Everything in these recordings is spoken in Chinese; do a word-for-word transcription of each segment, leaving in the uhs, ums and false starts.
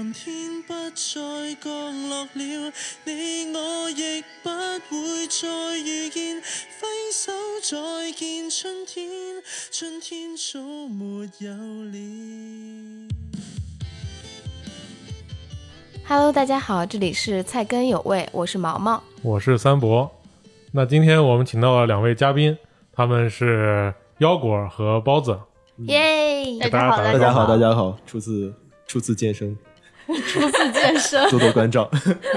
明天不再降落了，你我亦不會再遇見，揮手再見春天，春天早沒有了。 Hello， 大家好，这里是菜根有味，我是毛毛， 我是三博。那今天我们请到了两位嘉宾，他们是腰果和包子。 耶、 大家好， 大家好，大家好，初次初次健身， 初次健身， 多多关照。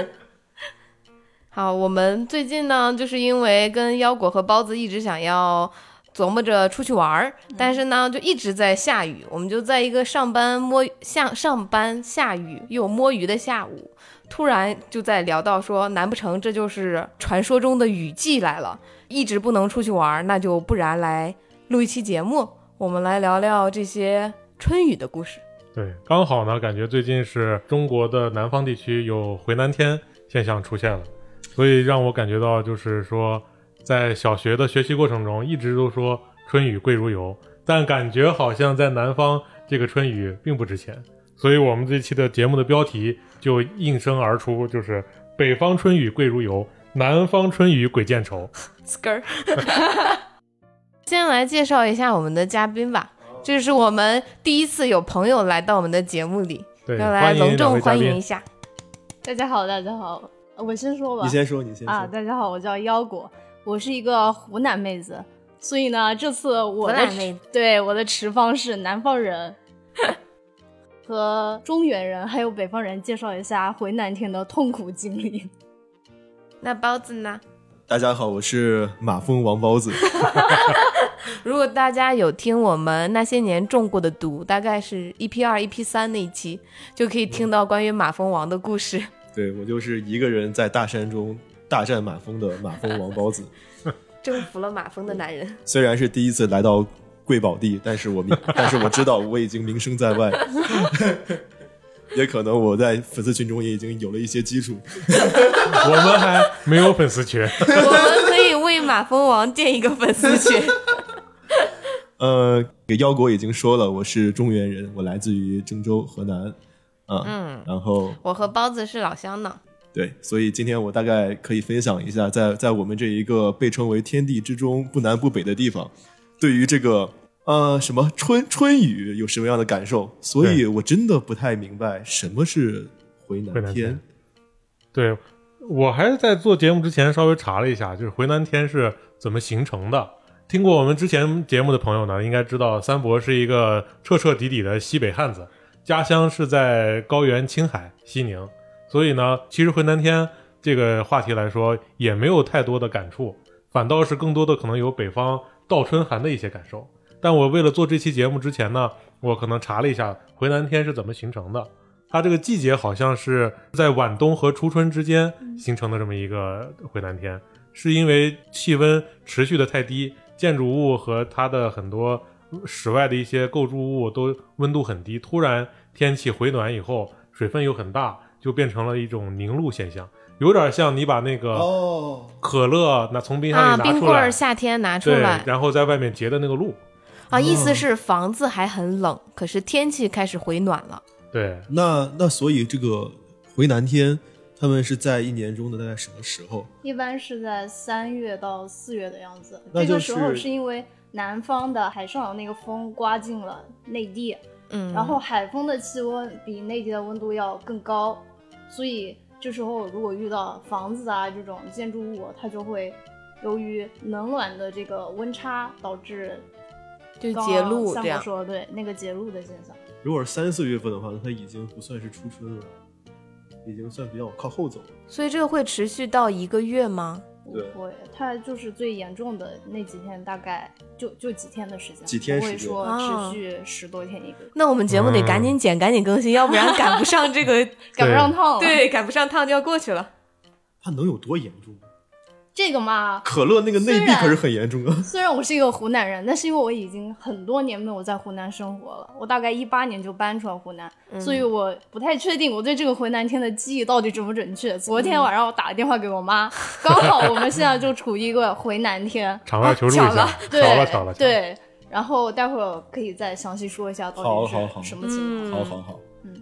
好，我们最近呢，就是因为跟腰果和包子一直想要琢磨着出去玩，嗯、但是呢，就一直在下雨，我们就在一个上班摸下上班下雨又摸鱼的下午，突然就在聊到说，难不成这就是传说中的雨季来了？一直不能出去玩，那就不然来录一期节目，我们来聊聊这些春雨的故事。 对，刚好呢，感觉最近是中国的南方地区有回南天现象出现了，所以让我感觉到就是说，在小学的学习过程中一直都说春雨贵如油，但感觉好像在南方这个春雨并不值钱，所以我们这期的节目的标题就应声而出，就是北方春雨贵如油，南方春雨鬼见愁。 skr 先来介绍一下我们的嘉宾吧，这是我们第一次有朋友来到我们的节目里， 对， 要来隆重欢迎一下。 大家好，大家好，我先说吧。 你先说，你先说啊！大家好，我叫腰果，我是一个湖南妹子，所以呢，这次我的对我的持方是南方人和中原人还有北方人介绍一下回南天的痛苦经历。 那包子呢？ 大家好，我是马蜂王包子。 如果大家有听我们那些年中过的毒，大概是 E P 二 E P 三那一期，就可以听到关于马蜂王的故事。 对，我就是一个人在大山中大战马蜂的马蜂王包子。 征服了马蜂的男人。 虽然是第一次来到贵宝地，但是我但是我知道我已经名声在外。也可能我在粉丝群中也已经有了一些基础。 我们还没有粉丝群。 我们可以为马蜂王建一个粉丝群。 呃，给腰果已经说了，我是中原人，我来自于郑州河南啊。 嗯， 然后我和包子是老乡呢。 对，所以今天我大概可以分享一下在在我们这一个被称为天地之中不南不北的地方，对于这个呃，什么春春雨有什么样的感受？所以我真的不太明白什么是回南天。 南天对，我还是在做节目之前稍微查了一下，就是回南天是怎么形成的。听过我们之前节目的朋友呢，应该知道三伯是一个彻彻底底的西北汉子，家乡是在高原青海西宁，所以呢，其实回南天这个话题来说也没有太多的感触，反倒是更多的可能有北方倒春寒的一些感受。但我为了做这期节目之前呢，我可能查了一下回南天是怎么形成的。它这个季节好像是在晚冬和初春之间形成的这么一个回南天，是因为气温持续的太低，建筑物和它的很多室外的一些构筑物都温度很低，突然天气回暖以后，水分又很大，就变成了一种凝露现象，有点像你把那个可乐拿从冰箱里拿出来， 啊，冰棍夏天拿出来， 对，然后在外面结的那个露。 啊，意思是房子还很冷，可是天气开始回暖了。 对， 那那所以这个回南天，他们是在一年中的大概什么时候？ 一般是在三月到四月的样子。 那就是、 这个时候是因为南方的海上有那个风刮进了内地， 嗯， 然后海风的气温比内地的温度要更高，所以这时候如果遇到房子啊这种建筑物，它就会由于冷暖的这个温差导致。 就结露这样， 说对那个结露的现象。 如果是三四月份的话，它已经不算是初春了，已经算比较靠后走了。 所以这个会持续到一个月吗？ 不会，它就是最严重的那几天，大概就就几天的时间， 几天不会说持续十多天一个月。 那我们节目得赶紧剪、嗯、赶紧更新，要不然赶不上这个赶不上趟了。 对，赶不上趟就要过去了。 它能有多严重？ 这个嘛， 可乐那个内地可是很严重啊。 虽然我是一个湖南人，但是因为我已经很多年没有在湖南生活了，我大概一八年就搬出了湖南、嗯、所以我不太确定我对这个回南天的记忆到底准不准确。昨天晚上我打个电话给我妈、嗯、刚好我们现在就处于一个回南天场外求助一下、 啊、 巧了巧了对，然后待会儿可以再详细说一下到底是什么情况。 嗯、 好好好。 嗯，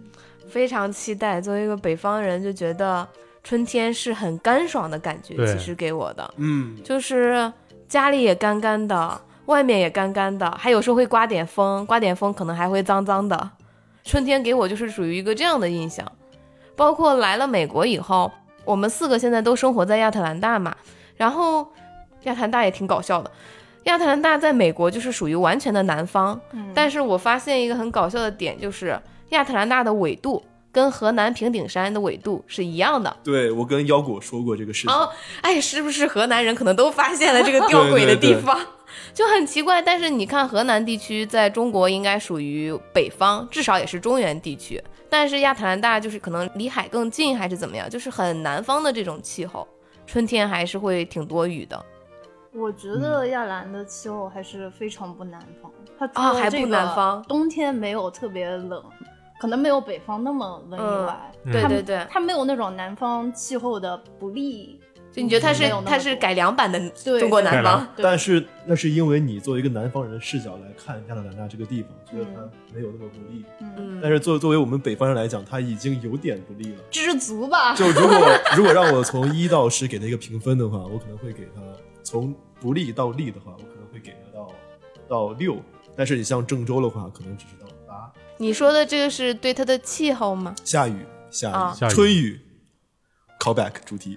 非常期待。作为一个北方人，就觉得春天是很干爽的感觉，其实给我的， 嗯， 就是家里也干干的，外面也干干的，还有时候会刮点风，刮点风可能还会脏脏的。春天给我就是属于一个这样的印象。包括来了美国以后，我们四个现在都生活在亚特兰大嘛，然后亚特兰大也挺搞笑的。亚特兰大在美国就是属于完全的南方、嗯、但是我发现一个很搞笑的点，就是亚特兰大的纬度跟河南平顶山的纬度是一样的。 对，我跟腰果说过这个事情。 哦，哎，是不是河南人可能都发现了这个吊诡的地方？对对对，就很奇怪。但是你看河南地区在中国应该属于北方，至少也是中原地区，但是亚特兰大就是可能离海更近还是怎么样，就是很南方的这种气候，春天还是会挺多雨的。 我觉得亚兰的气候还是非常不南方，它啊、哦、还不南方， 冬天没有特别冷，可能没有北方那么冷以外、 嗯、对对对， 它没有那种南方气候的不利。 就你觉得它是它是改良版的中国南方？ 但是那是因为你作为一个南方人的视角来看亚特兰大这个地方，觉得它没有那么不利。嗯，但是作作为我们北方人来讲，它已经有点不利了。 知足吧。 就如果如果让我从一到十给它一个评分的话，我可能会给它从不利到利的话，我可能会给它到到六。但是你像郑州的话，可能只是到八。 你说的这个是对它的气候吗？ 下雨，下雨， 啊、 春雨。callback 主题。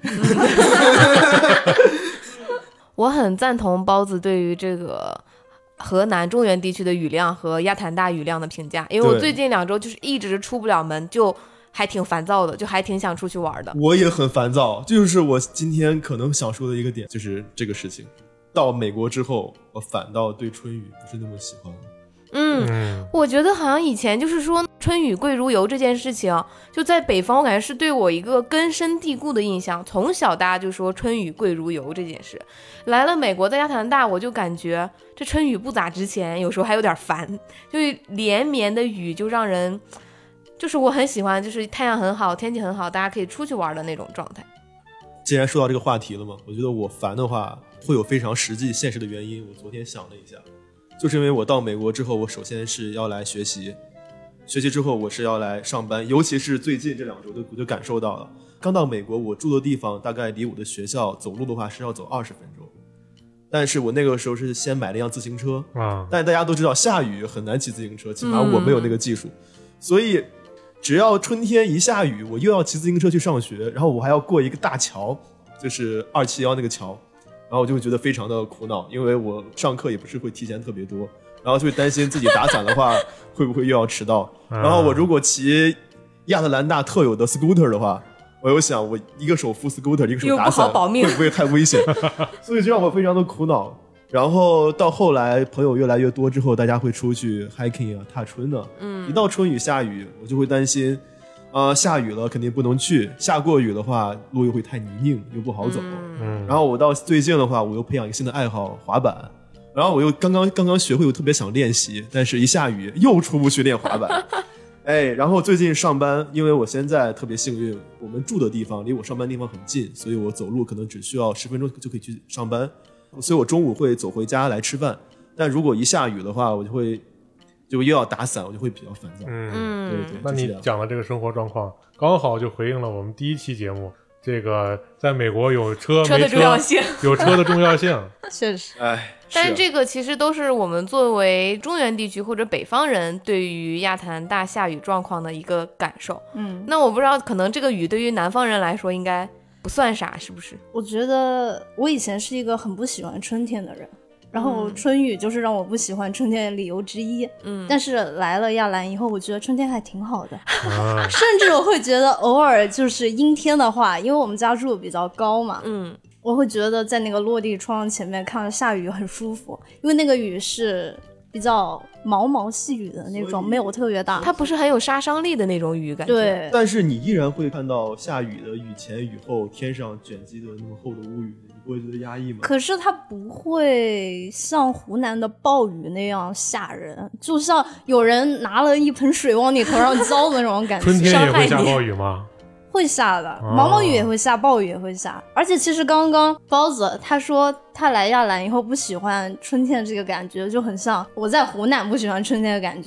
我很赞同包子对于这个河南中原地区的雨量和亚特兰大雨量的评价，因为我最近两周就是一直出不了门，就还挺烦躁的，就还挺想出去玩的。 我也很烦躁，就是我今天可能想说的一个点就是这个事情，到美国之后我反倒对春雨不是那么喜欢了。 嗯, 嗯我觉得好像以前就是说春雨贵如油这件事情，就在北方我感觉是对我一个根深蒂固的印象，从小大家就说春雨贵如油这件事。来了美国在亚特兰大，我就感觉这春雨不咋值钱，有时候还有点烦，就是连绵的雨就让人，就是我很喜欢就是太阳很好天气很好大家可以出去玩的那种状态。 既然说到这个话题了嘛，我觉得我烦的话会有非常实际现实的原因。我昨天想了一下，就是因为我到美国之后，我首先是要来学习，学习之后我是要来上班，尤其是最近这两周的我就感受到了。刚到美国，我住的地方大概离我的学校走路的话是要走二十分钟，但是我那个时候是先买了一辆自行车啊。但大家都知道下雨很难骑自行车，起码我没有那个技术、嗯、所以只要春天一下雨，我又要骑自行车去上学，然后我还要过一个大桥，就是二七幺那个桥，然后我就会觉得非常的苦恼，因为我上课也不是会提前特别多，然后就会担心自己打伞的话会不会又要迟到。然后我如果骑亚特兰大特有的 scooter 的话，我又想我一个手扶 scooter 一个手打伞会不会太危险所以就让我非常的苦恼。然后到后来朋友越来越多之后，大家会出去 hiking 啊踏春啊，嗯，一到春雨下雨我就会担心呃，下雨了肯定不能去，下过雨的话路又会太泥泞又不好走、嗯、然后我到最近的话我又培养一个新的爱好滑板，然后我又刚刚刚刚学会，我特别想练习，但是一下雨又出不去练滑板哎，然后最近上班，因为我现在特别幸运，我们住的地方离我上班地方很近，所以我走路可能只需要十分钟就可以去上班，所以我中午会走回家来吃饭。但如果一下雨的话，我就会就又要打伞，我就会比较烦躁。 嗯， 对对。 那你讲的这个生活状况，刚好就回应了我们第一期节目，这个在美国有车车的重要性， 有车的重要性， 确实。 哎， 但是这个其实都是我们作为中原地区或者北方人对于亚特兰大下雨状况的一个感受。嗯，那我不知道，可能这个雨对于南方人来说应该不算啥，是不是？ 我觉得我以前是一个很不喜欢春天的人，然后春雨就是让我不喜欢春天的理由之一。嗯，但是来了亚兰以后，我觉得春天还挺好的，啊、甚至我会觉得偶尔就是阴天的话，因为我们家住的比较高嘛，嗯，我会觉得在那个落地窗前面看着下雨很舒服，因为那个雨是比较毛毛细雨的那种，没有特别大， 它不是很有杀伤力的那种雨感觉。 对， 但是你依然会看到下雨的雨前雨后天上卷积的那么厚的乌云，你不会觉得压抑吗？ 可是它不会像湖南的暴雨那样吓人，就像有人拿了一盆水往你头上浇的那种感觉。 春天也会下暴雨吗？ 会下的，毛毛雨也会下，暴雨也会下。而且其实刚刚包子他说他来亚兰以后不喜欢春天这个感觉，就很像我在湖南不喜欢春天的感觉，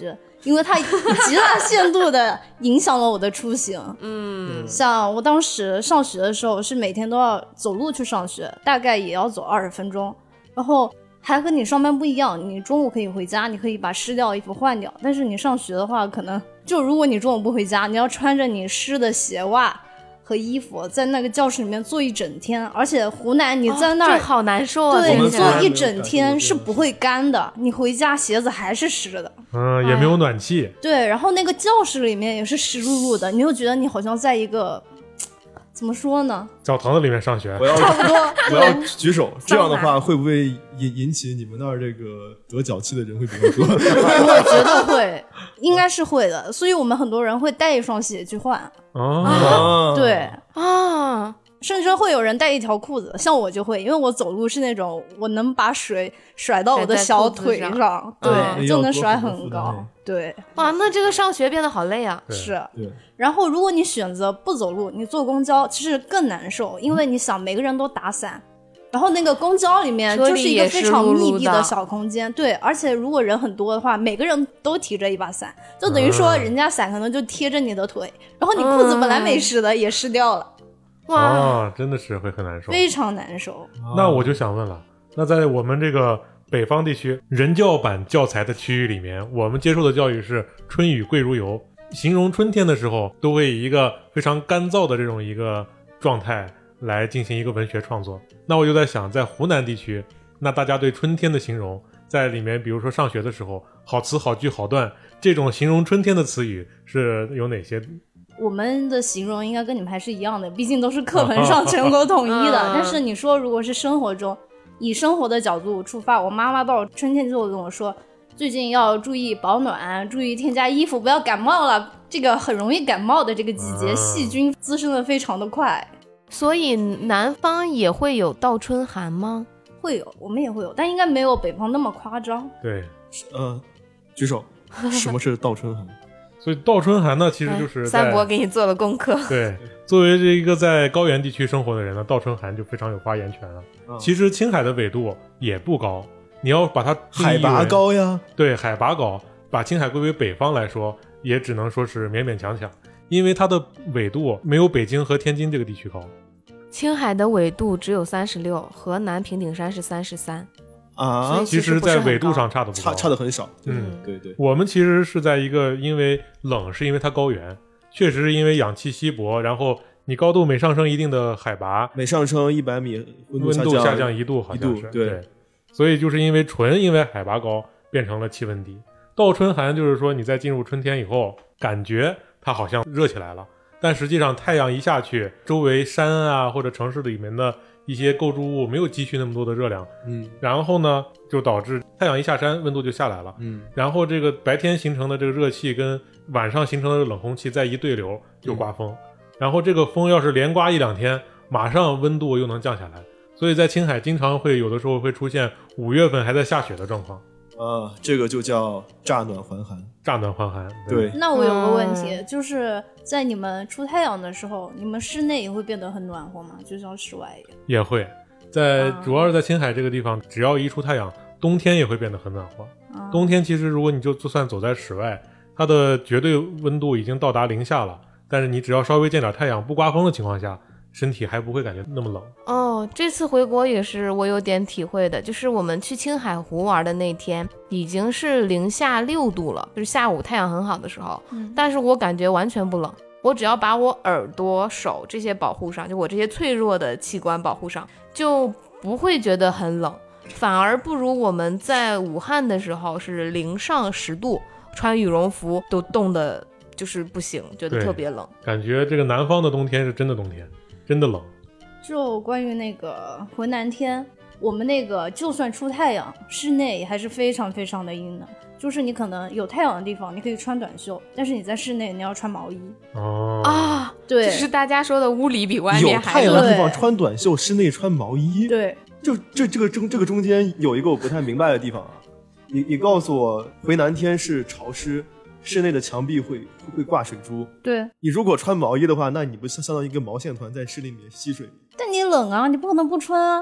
因为它极大限度的影响了我的出行。 嗯， 像我当时上学的时候是每天都要走路去上学，大概也要走二十分钟，然后还和你上班不一样，你中午可以回家，你可以把湿掉的衣服换掉，但是你上学的话，可能就如果你中午不回家，你要穿着你湿的鞋袜和衣服在那个教室里面坐一整天，而且湖南你在那儿、 哦、好难受啊， 对， 听起来坐一整天是不会干的，你回家鞋子还是湿的， 嗯，也没有暖气， 对，然后那个教室里面也是湿漉漉的，你就觉得你好像在一个怎么说呢， 澡堂子里面上学， 我要差不多我要举手，这样的话会不会引引起你们那儿这个得脚气的人会比较多？ 我觉得会，应该是会的，所以我们很多人会带一双鞋去换。 哦， 对啊， 甚至会有人带一条裤子，像我就会，因为我走路是那种我能把水甩到我的小腿甩在裤子上，对， 嗯就能甩很要多很多负高担。 对， 哇，那这个上学变得好累啊。 对是。 对， 然后如果你选择不走路，你坐公交，其实更难受，因为你想每个人都打伞。然后那个公交里面车里就是一个非常也是噜噜的密闭的小空间，对，而且如果人很多的话，每个人都提着一把伞，就等于说嗯人家伞可能就贴着你的腿，然后你裤子本来没湿的也湿掉了， 哇， 哦，真的是会很难受。 非常难受。 那我就想问了，那在我们这个北方地区人教版教材的区域里面，我们接受的教育是春雨贵如油，形容春天的时候都会以一个非常干燥的这种一个状态来进行一个文学创作。那我就在想，在湖南地区，那大家对春天的形容在里面，比如说上学的时候，好词好句好段，这种形容春天的词语是有哪些？ 我们的形容应该跟你们还是一样的，毕竟都是课本上全国统一的。 嗯但是你说如果是生活中，以生活的角度出发，我妈妈到春天就会跟我说，最近要注意保暖，注意添加衣服，不要感冒了。这个很容易感冒的这个季节， 嗯细菌滋生的非常的快。 所以南方也会有倒春寒吗？ 会有，我们也会有，但应该没有北方那么夸张。 对， 呃，举手，什么是倒春寒？ 所以倒春寒呢，其实就是在三伯给你做了功课。 对，作为这一个在高原地区生活的人呢，倒春寒就非常有发言权了。 嗯其实青海的纬度也不高，你要把它定义为海拔，高呀， 对，海拔高，把青海归为北方来说，也只能说是勉勉强强，因为它的纬度没有北京和天津这个地区高。 青海的纬度只有三十六，河南平顶山是三十三， 啊所以， 其实，在纬度上差的不高， 差差的很少。 嗯， 对对， 我们其实是在一个，因为冷是因为它高原，确实是因为氧气稀薄，然后你高度每上升一定的海拔， 每上升一百米，温温度下下降一度，好像是一度对对，所以就是因为纯因为海拔高变成了气温低。倒春寒就是说你在进入春天以后，感觉它好像热起来了，但实际上太阳一下去，周围山啊或者城市里面的一些构筑物没有积蓄那么多的热量， 嗯然后呢就导致太阳一下山，温度就下来了。 嗯然后这个白天形成的这个热气跟晚上形成的冷空气再一对流就刮风，然后这个风要是连刮一两天，马上温度又能降下来，所以在青海经常会有的时候会出现五月份还在下雪的状况， 啊，这个就叫乍暖还寒。 乍暖还寒。 对， 那我有个问题，就是在你们出太阳的时候，你们室内也会变得很暖和吗？就像室外一样？ 也会在啊主要是在青海这个地方，只要一出太阳，冬天也会变得很暖和。 啊冬天其实如果你就就算走在室外，它的绝对温度已经到达零下了，但是你只要稍微见点太阳，不刮风的情况下，身体还不会感觉那么冷。 哦，这次回国也是我有点体会的，就是我们去青海湖玩的那天已经是零下六度了，就是下午太阳很好的时候， 嗯但是我感觉完全不冷，我只要把我耳朵、手这些保护上，就我这些脆弱的器官保护上，就不会觉得很冷，反而不如我们在武汉的时候是零上十度，穿羽绒服都冻得就是不行，觉得对特别冷。 感觉这个南方的冬天是真的冬天，真的冷。 就关于那个回南天，我们那个就算出太阳，室内也还是非常非常的阴的。就是你可能有太阳的地方，你可以穿短袖，但是你在室内你要穿毛衣。 哦啊， 对， 这是大家说的屋里比外有面还冷。 太阳的地方对穿短袖，室内穿毛衣。， 对， 就这这个中这个中间有一个我不太明白的地方啊。你你告诉我，回南天是潮湿，室内的墙壁会会挂水珠。 对， 你如果穿毛衣的话，那你不相相当于一个毛线团在室内里面吸水？ 但你冷啊，你不可能不穿啊。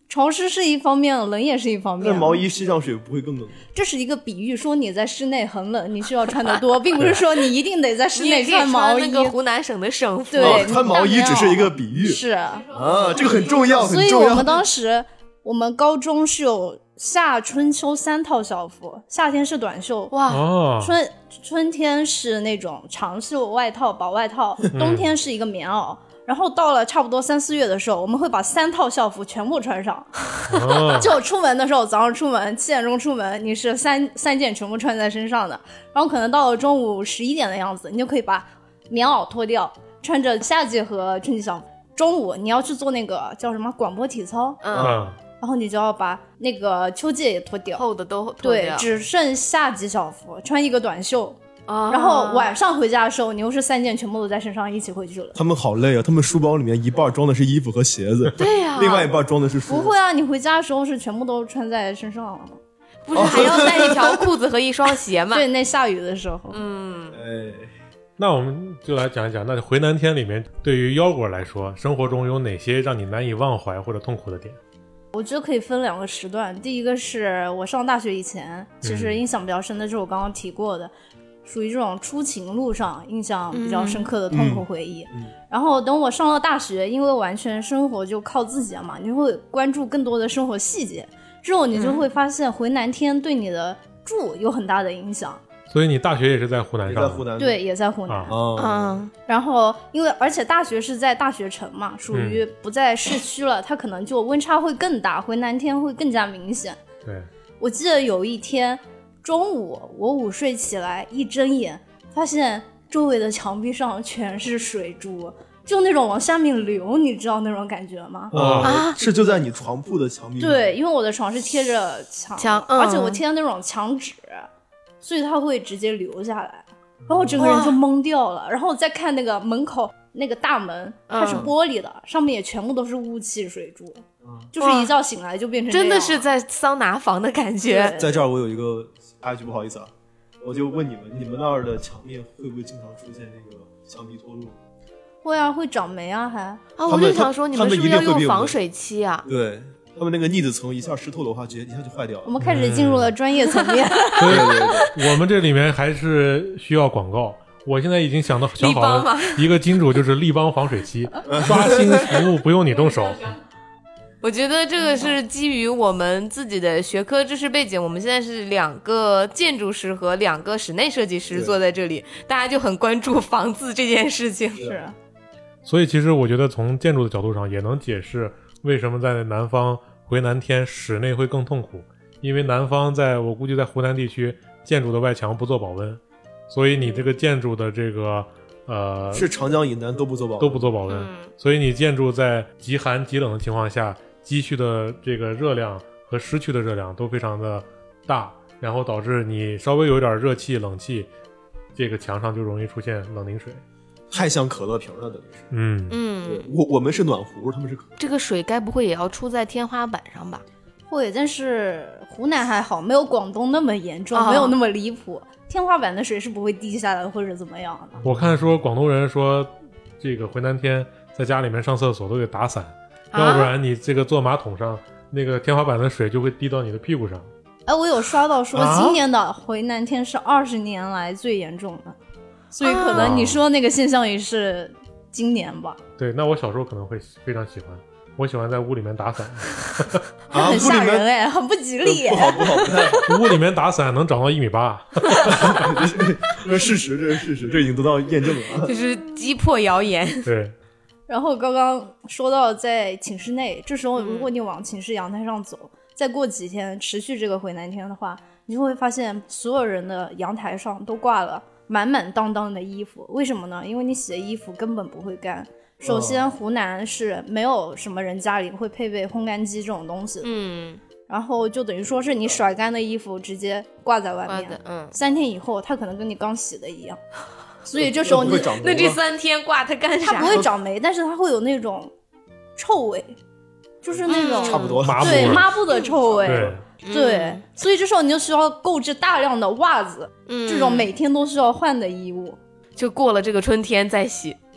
潮湿是一方面，冷也是一方面。 那毛衣吸上水不会更冷？ 这是一个比喻，说你在室内很冷，你需要穿得多，并不是说你一定得在室内穿毛衣。 那个湖南省的省服， 对、 哦，穿毛衣只是一个比喻。 是啊，这个很重要，很重要。 所以我们当时，我们高中是有夏春秋三套校服，夏天是短袖， 哇， 哦， 春春天是那种长袖外套、薄外套，冬天是一个棉袄。然后到了差不多三四月的时候，我们会把三套校服全部穿上。 哦、 就出门的时候，早上出门七点钟出门，你是三三件全部穿在身上的。然后可能到了中午十一点的样子，你就可以把棉袄脱掉，穿着夏季和春季校服。中午你要去做那个叫什么广播体操， 嗯， 然后你就要把那个秋季也脱掉， 厚的都脱对， 掉， 只剩夏季校服，穿一个短袖。 啊、 然后晚上回家的时候，你又是三件全部都在身上一起回去了。 他们好累啊！他们书包里面一半装的是衣服和鞋子， 对呀、啊， 另外一半装的是书。 不会啊，你回家的时候是全部都穿在身上了。 不是还要带一条裤子和一双鞋吗？ 对，那下雨的时候。 嗯， 哎， 那我们就来讲一讲，那回南天里面对于腰果来说，生活中有哪些让你难以忘怀或者痛苦的点？ 我觉得可以分两个时段，第一个是我上大学以前，其实印象比较深的就是我刚刚提过的。嗯，属于这种出勤路上印象比较深刻的痛苦回忆、嗯嗯、然后等我上了大学，因为完全生活就靠自己了嘛，你就会关注更多的生活细节，之后你就会发现回南天对你的住有很大的影响。 所以你大学也是在湖南上的？ 在湖南， 对，也在湖南。 啊、 嗯，然后因为而且大学是在大学城嘛，属于不在市区了、嗯、它可能就温差会更大，回南天会更加明显。 对， 我记得有一天中午我午睡起来，一睁眼发现周围的墙壁上全是水珠，就那种往下面流，你知道那种感觉吗？ 啊，是就在你床铺的墙壁上？ 对，因为我的床是贴着墙， 墙嗯、 而且我贴的那种墙纸，所以它会直接流下来，然后我整个人就懵掉了。然后再看那个门口那个大门，它是玻璃的、嗯、上面也全部都是雾气水珠，就是一觉醒来就变成这样， 真的是在桑拿房的感觉。 在这儿我有一个插一句，不好意思啊，我就问你们，你们那儿的墙面会不会经常出现那个墙壁脱落？ 会啊，会长霉啊，还啊，我就想说你们是不是要用防水漆啊？ 对，他们那个腻子层一下湿透的话，直接一下就坏掉了。 我们开始进入了专业层面。 所以我们这里面还是需要广告。我现在已经想到想好了一个金主，就是立邦防水漆，刷新服务不用你动手。 我觉得这个是基于我们自己的学科知识背景，我们现在是两个建筑师和两个室内设计师坐在这里，大家就很关注房子这件事情。 是， 所以其实我觉得从建筑的角度上也能解释为什么在南方回南天室内会更痛苦，因为南方在我估计在湖南地区建筑的外墙不做保温，所以你这个建筑的这个呃是长江以南都不做保温都不做保温、嗯、所以你建筑在极寒极冷的情况下积蓄的这个热量和失去的热量都非常的大，然后导致你稍微有点热气冷气，这个墙上就容易出现冷凝水， 太像可乐瓶了，等于是。 嗯嗯， 我我们是暖壶，他们是可乐。 这个水该不会也要出在天花板上吧？ 会，但是湖南还好，没有广东那么严重、哦、没有那么离谱，天花板的水是不会滴下来或者怎么样的。 我看说广东人说这个回南天在家里面上厕所都得打伞、啊、要不然你这个坐马桶上那个天花板的水就会滴到你的屁股上。 哎，我有刷到说今年的回南天是二十年来最严重的、啊、所以可能你说那个现象也是今年吧。 对，那我小时候可能会非常喜欢，我喜欢在屋里面打伞。 啊，很吓人哎，很不吉利。 不好不好不太好。 屋里面打伞能长到一米八。 这是事实，这是事实，这已经得到验证了。 就是击破谣言。 对。 然后刚刚说到在寝室内，这时候如果你往寝室阳台上走、嗯、再过几天持续这个回南天的话，你就会发现所有人的阳台上都挂了满满当当的衣服。为什么呢？因为你洗的衣服根本不会干。首先湖南是没有什么人家里会配备烘干机这种东西的， 嗯， 然后就等于说是你甩干的衣服直接挂在外面， 嗯， 三天以后它可能跟你刚洗的一样，所以这时候你那这三天挂它干啥？ 它不会长霉，但是它会有那种臭味，就是那种、 嗯、差不多对抹布的臭味， 对， 对嗯、 所以这时候你就需要购置大量的袜子、嗯，这种每天都需要换的衣物， 就过了这个春天再洗。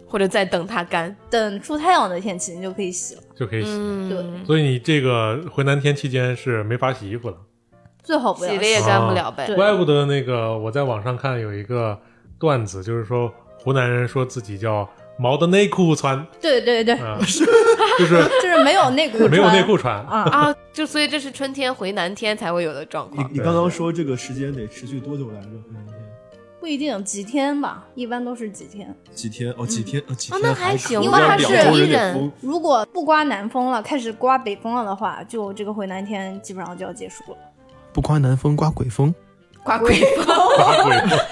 或者再等它干， 等出太阳的天气你就可以洗了。 就可以洗。 嗯， 对， 所以你这个回南天期间是没法洗衣服了， 最好不要洗了也干不了呗。 对怪不得那个我在网上看有一个段子，就是说湖南人说自己叫毛的内裤穿， 对对对， 啊、就是就是没有内裤穿， 没有内裤穿。 啊。 啊，就所以这是春天回南天才会有的状你况。 你刚刚说这个时间得持续多久来着？回南天不一定几天吧，一般都是几天。 几天？哦，几天？哦，几哦天那还行可以因为它是让两周人一人给封如果不刮南风了，开始刮北风了的话，就这个回南天基本上就要结束了。 不刮南风，刮鬼风。 刮鬼风， 打鬼风。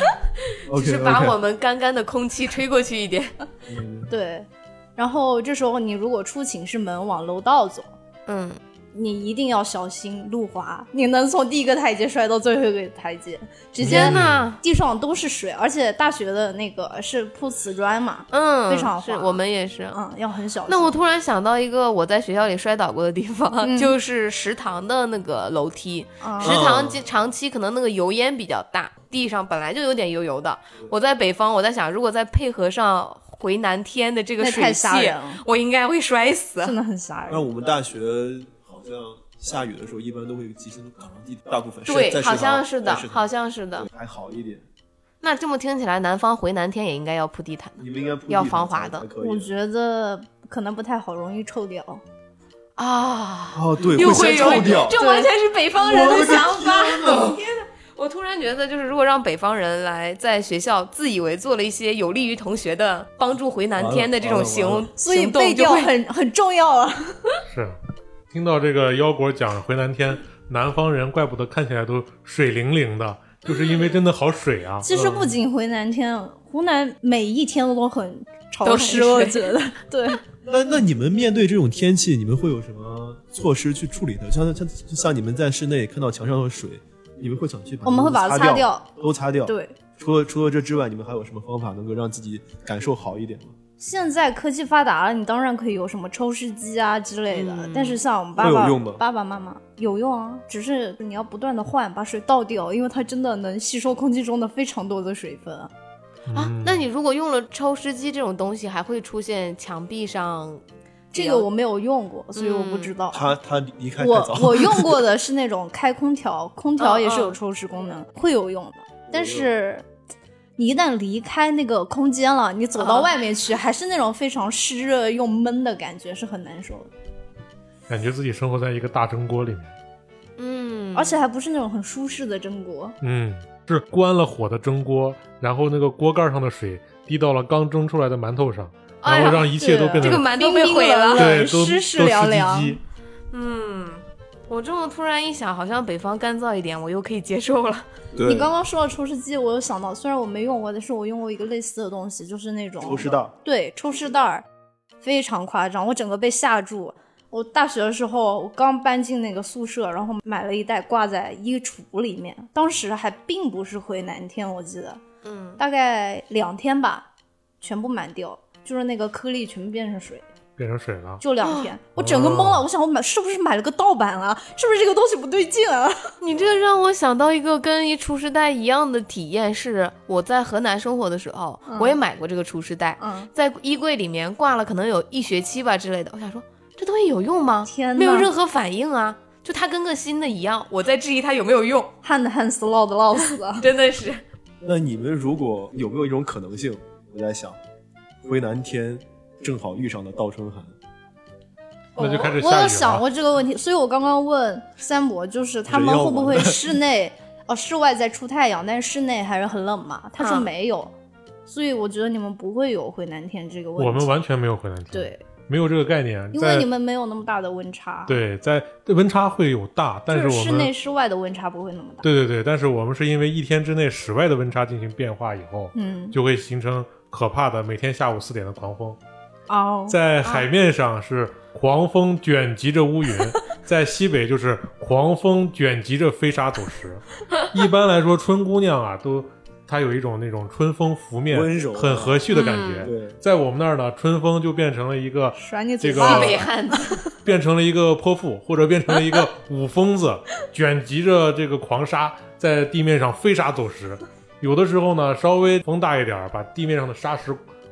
OK， 就是把 OK 我们干干的空气吹过去一点。 嗯对，然后这时候你如果出寝室门往楼道走， 嗯， 你一定要小心路滑，你能从第一个台阶摔到最后一个台阶，直接天哪， 地上都是水，而且大学的那个是铺瓷砖嘛， 嗯， 非常滑是我们也是。 嗯，要很小心。 那我突然想到一个我在学校里摔倒过的地方， 嗯就是食堂的那个楼梯。 啊食堂长期可能那个油烟比较大，地上本来就有点油油的。我在北方，我在想，如果再配合上回南天的这个那水太吓汽人了， 我应该会摔死。 真的很吓人。 那我们大学好像下雨的时候，一般都会集中港地，大部分对，好在食堂像是的， 在食堂好像是的。 对还好一点。 那这么听起来，南方回南天也应该要铺地毯的你们应该铺地要毯防滑的才可以我觉得可能不太好，容易臭掉。 啊。 哦，对， 又会会有先臭掉。 这完全是北方人的想法。 我的天哪天哪！我突然觉得，就是如果让北方人来在学校自以为做了一些有利于同学的帮助回南天的这种行完了完了所以行动， 背调就会很很重要啊。 是，听到这个腰果讲回南天，南方人怪不得看起来都水灵灵的，就是因为真的好水啊。 其实不仅回南天，湖南每一天都很潮都湿， 很我水觉得。对， 那那你们面对这种天气，你们会有什么措施去处理的？像像像你们在室内看到墙上的水，你们会想去把我们会把它擦擦掉， 都擦掉。， 对。 除了除了这之外，你们还有什么方法能够让自己感受好一点吗？ 现在科技发达了，你当然可以有什么抽湿机啊之类的。 嗯但是像我们爸爸会有用吗爸爸妈妈有用啊，只是你要不断的换，把水倒掉，因为它真的能吸收空气中的非常多的水分啊。 啊，那你如果用了抽湿机这种东西，还会出现墙壁上这个我没有用过，所以我不知道。 他他离开太我早。 我用过的是那种开空调，空调也是有嗯嗯抽湿功能，会有用的。但是你一旦离开那个空间了，你走到嗯外面去，还是那种非常湿热又闷的感觉，是很难受的。 感觉自己生活在一个大蒸锅里面。 嗯， 而且还不是那种很舒适的蒸锅。 嗯，是关了火的蒸锅，然后那个锅盖上的水滴到了刚蒸出来的馒头上， 哎呀然后让一切都变得这个馒头冰冰被毁了。 冷对冷， 都湿湿都凉凉。 湿唧唧。 嗯，我这么突然一想，好像北方干燥一点，我又可以接受了。 对， 你刚刚说到抽湿机，我有想到，虽然我没用过，但是我用过一个类似的东西，就是那种抽湿袋， 对，抽湿袋儿，非常夸张，我整个被吓住。我大学的时候，我刚搬进那个宿舍，然后买了一袋挂在衣橱里面，当时还并不是回南天，我记得嗯， 大概两天吧，全部满掉，就是那个颗粒全部变成水。 变成水了。 就两天，我整个懵了。我想，我买是不是买了个盗版啊？是不是这个东西不对劲啊？ 你这个让我想到一个跟一除湿袋一样的体验，是我在河南生活的时候，我也买过这个除湿袋， 嗯， 在衣柜里面挂了可能有一学期吧之类的。我想说，这东西有用吗？ 天哪没有任何反应啊，就它跟个新的一样。我在质疑它有没有用， 旱的旱死，涝的涝死啊！ 真的是。 那你们如果有没有一种可能性？我在想，回南天正好遇上了倒春寒， 那就开始我有下雨了。 想过这个问题，所以我刚刚问三伯，就是他们人要吗会不会室内哦室外在出太阳，但是室内还是很冷嘛？他说嗯没有，所以我觉得你们不会有回南天这个问题。 我们完全没有回南天，， 对， 没有这个概念。 因在为你们没有那么大的温差，， 对，在温差会有大，但就是是我们室内室外的温差不会那么大。 对对对，但是我们是因为一天之内室外的温差进行变化以后， 嗯， 就会形成可怕的每天下午四点的狂风。 哦， 在海面上是狂风卷集着乌云，在西北就是狂风卷集着飞沙走石。一般来说，春姑娘啊，都她有一种那种春风拂面、 温柔很和煦的感觉。 对， 在我们那儿呢，春风就变成了一个甩你嘴这个巴子。 西北汉子， 变成了一个泼妇，或者变成了一个舞疯子，卷集着这个狂沙在地面上飞沙走石。有的时候呢，稍微风大一点，把地面上的沙石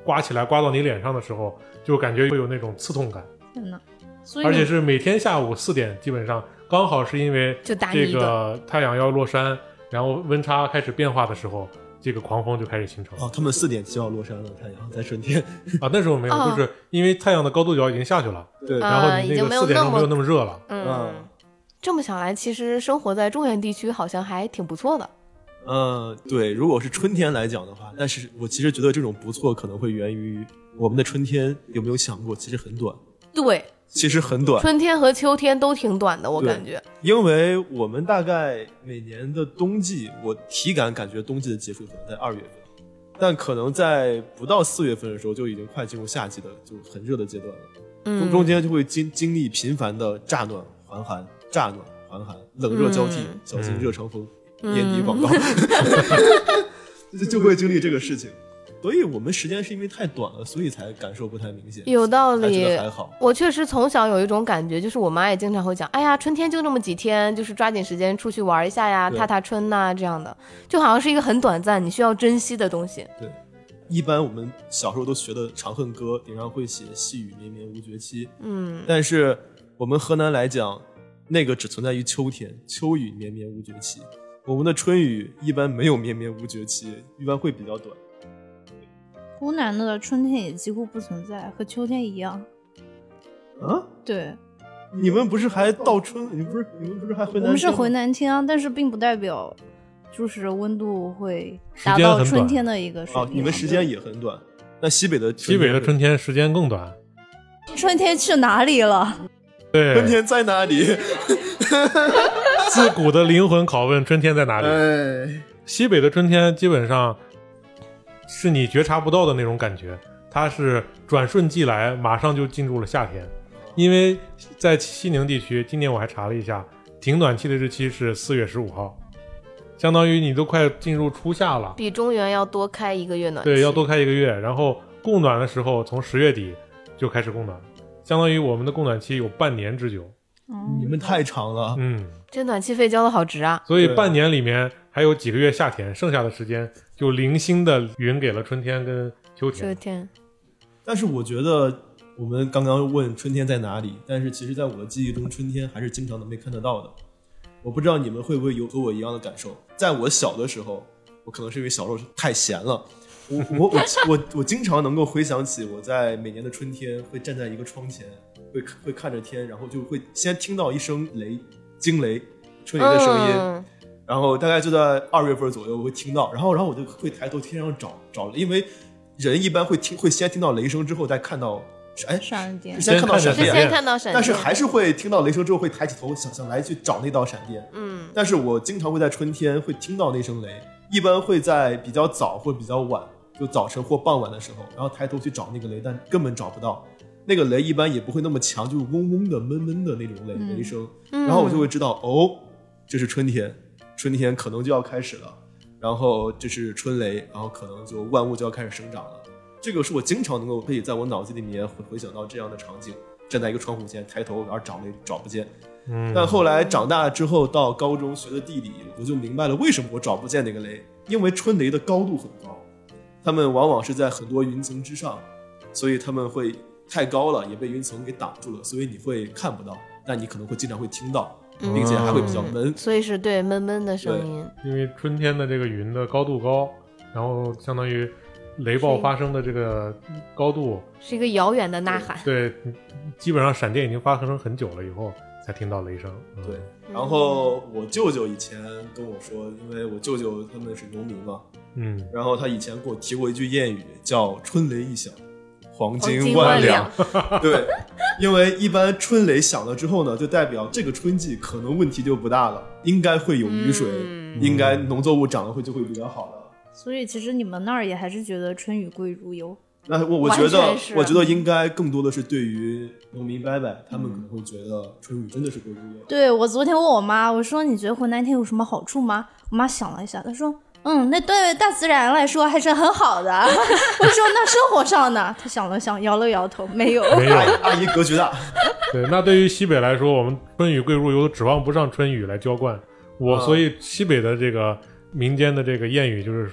刮起来刮到你脸上的时候，就感觉会有那种刺痛感。 天哪！所以而且是每天下午四点，基本上刚好是因为就打你这一个个太阳要落山，然后温差开始变化的时候，这个狂风就开始形成。 哦，他们四点就要落山了，太阳在春天。 啊，那时候没有， 哦就是因为太阳的高度角已经下去了， 对， 然后你那已经没有个四点钟那么没有那么热了。 嗯， 嗯这么想来，其实生活在中原地区好像还挺不错的。 嗯，对，如果是春天来讲的话，但是我其实觉得这种不错可能会源于我们的春天有没有想过，其实很短， 对， 其实很短， 春天和秋天都挺短的，我对感觉。 因为我们大概每年的冬季，我体感感觉冬季的结束可能在二月份，但可能在不到四月份的时候就已经快进入夏季的就很热的阶段了。 嗯， 中中间就会经经历频繁的乍暖还寒，乍暖还寒，冷热交替， 嗯小心热成风， 嗯烟底广告，就就会经历这个事情。所以我们时间是因为太短了，所以才感受不太明显。 有道还觉理得还好。 我确实从小有一种感觉，就是我妈也经常会讲，哎呀，春天就那么几天，就是抓紧时间出去玩一下呀， 对踏踏春呐、这样的，就好像是一个很短暂，你需要珍惜的东西。 对，一般我们小时候都学的《长恨歌》，顶上会写细雨绵绵无绝期。 嗯， 但是我们河南来讲，那个只存在于秋天，秋雨绵绵无绝期。我们的春雨一般没有绵绵无绝期，一般会比较短。 湖南的春天也几乎不存在，和秋天一样。 啊？ 对， 你们不是还到春？你们不是你们不是还回南？ 我们是回南天啊，但是并不代表就是温度会达到时间很短春天的一个水平。 哦，你们时间也很短。那西北的西北的春天时间更短。 春天去哪里了？ 对， 春天在哪里？ 自古的灵魂拷问：春天在哪里？ 哎， 西北的春天基本上是你觉察不到的那种感觉，它是转瞬即来，马上就进入了夏天。因为在西宁地区，今年我还查了一下，停暖气的日期是四月十五号，相当于你都快进入初夏了。 比中原要多开一个月暖气。 对，要多开一个月。然后供暖的时候，从十月底就开始供暖，相当于我们的供暖期有半年之久。 你们太长了。 嗯， 这暖气费交的好值啊！ 对所以半年里面还有几个月夏天，剩下的时间就零星的匀给了春天跟秋天。 秋天， 但是我觉得我们刚刚问春天在哪里，但是其实在我的记忆中，春天还是经常能被看得到的。我不知道你们会不会有和我一样的感受。在我小的时候，我可能是因为小时候太闲了，我我我我我经常能够回想起我在每年的春天会站在一个窗前，会会看着天，然后就会先听到一声雷，惊雷，春雷的声音。 嗯然后大概就在二月份左右我会听到，然后然后我就会抬头天上找找，因为人一般会听会先听到雷声之后再看到，哎， 闪电是先看到闪是电， 先看到闪电， 但是还是会听到雷声之后会抬起头想想来去找那道闪电。 嗯， 但是我经常会在春天会听到那声雷，一般会在比较早或比较晚，就早晨或傍晚的时候，然后抬头去找那个雷，但根本找不到。那个雷一般也不会那么强，就是嗡嗡的、闷闷的那种雷、 嗯雷声， 嗯然后我就会知道，哦，这是春天，春天可能就要开始了，然后这是春雷，然后可能就万物就要开始生长了。这个是我经常能够可以在我脑子里面回回想到这样的场景，站在一个窗户前抬头，然后找雷找不见。 嗯， 但后来长大之后，到高中学的地理，我就明白了为什么我找不见那个雷，因为春雷的高度很高，它们往往是在很多云层之上，所以它们会太高了，也被云层给挡住了，所以你会看不到，但你可能会经常会听到，并且还会比较闷。 所以是对闷闷的声音。 因为春天的这个云的高度高，然后相当于雷暴发生的这个高度， 是一个遥远的呐喊。 对，基本上闪电已经发生很久了以后才听到雷声。嗯、 对，然后我舅舅以前跟我说，因为我舅舅他们是农民嘛， 嗯， 然后他以前给我提过一句谚语，叫“春雷一响，黄黄金金万两万两”。 对，因为一般春雷响了之后呢，就代表这个春季可能问题就不大了，应该会有雨水， 嗯应该农作物长得会就会比较好了。 所以其实你们那儿也还是觉得春雨贵如油。 那我我觉得完全是， 我觉得应该更多的是对于农民伯伯，他们可能会觉得春雨真的是贵如油。 对，我昨天问我妈，我说你觉得回南天有什么好处吗？我妈想了一下，她说嗯，那对大自然来说还是很好的。我说那生活上呢？她想了想，摇了摇头，没有。 没有。 阿姨阿姨格局大。 对，那对于西北来说，我们春雨贵如油，指望不上春雨来浇灌。我、 嗯所以西北的这个民间的这个谚语就是说，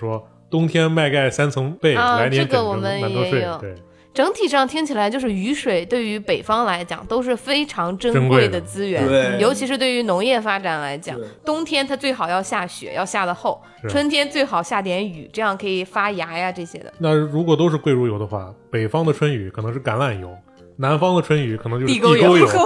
冬天麦盖三层被， 啊来年枕着这个我们馒头睡。 也有对， 整体上听起来就是雨水对于北方来讲都是非常珍贵珍贵的的资源， 对尤其是对于农业发展来讲对， 冬天它最好要下雪，要下得厚， 是春天最好下点雨，这样可以发芽呀这些的。 那如果都是桂如油的话，北方的春雨可能是橄榄油，南方的春雨可能就是地沟油。 油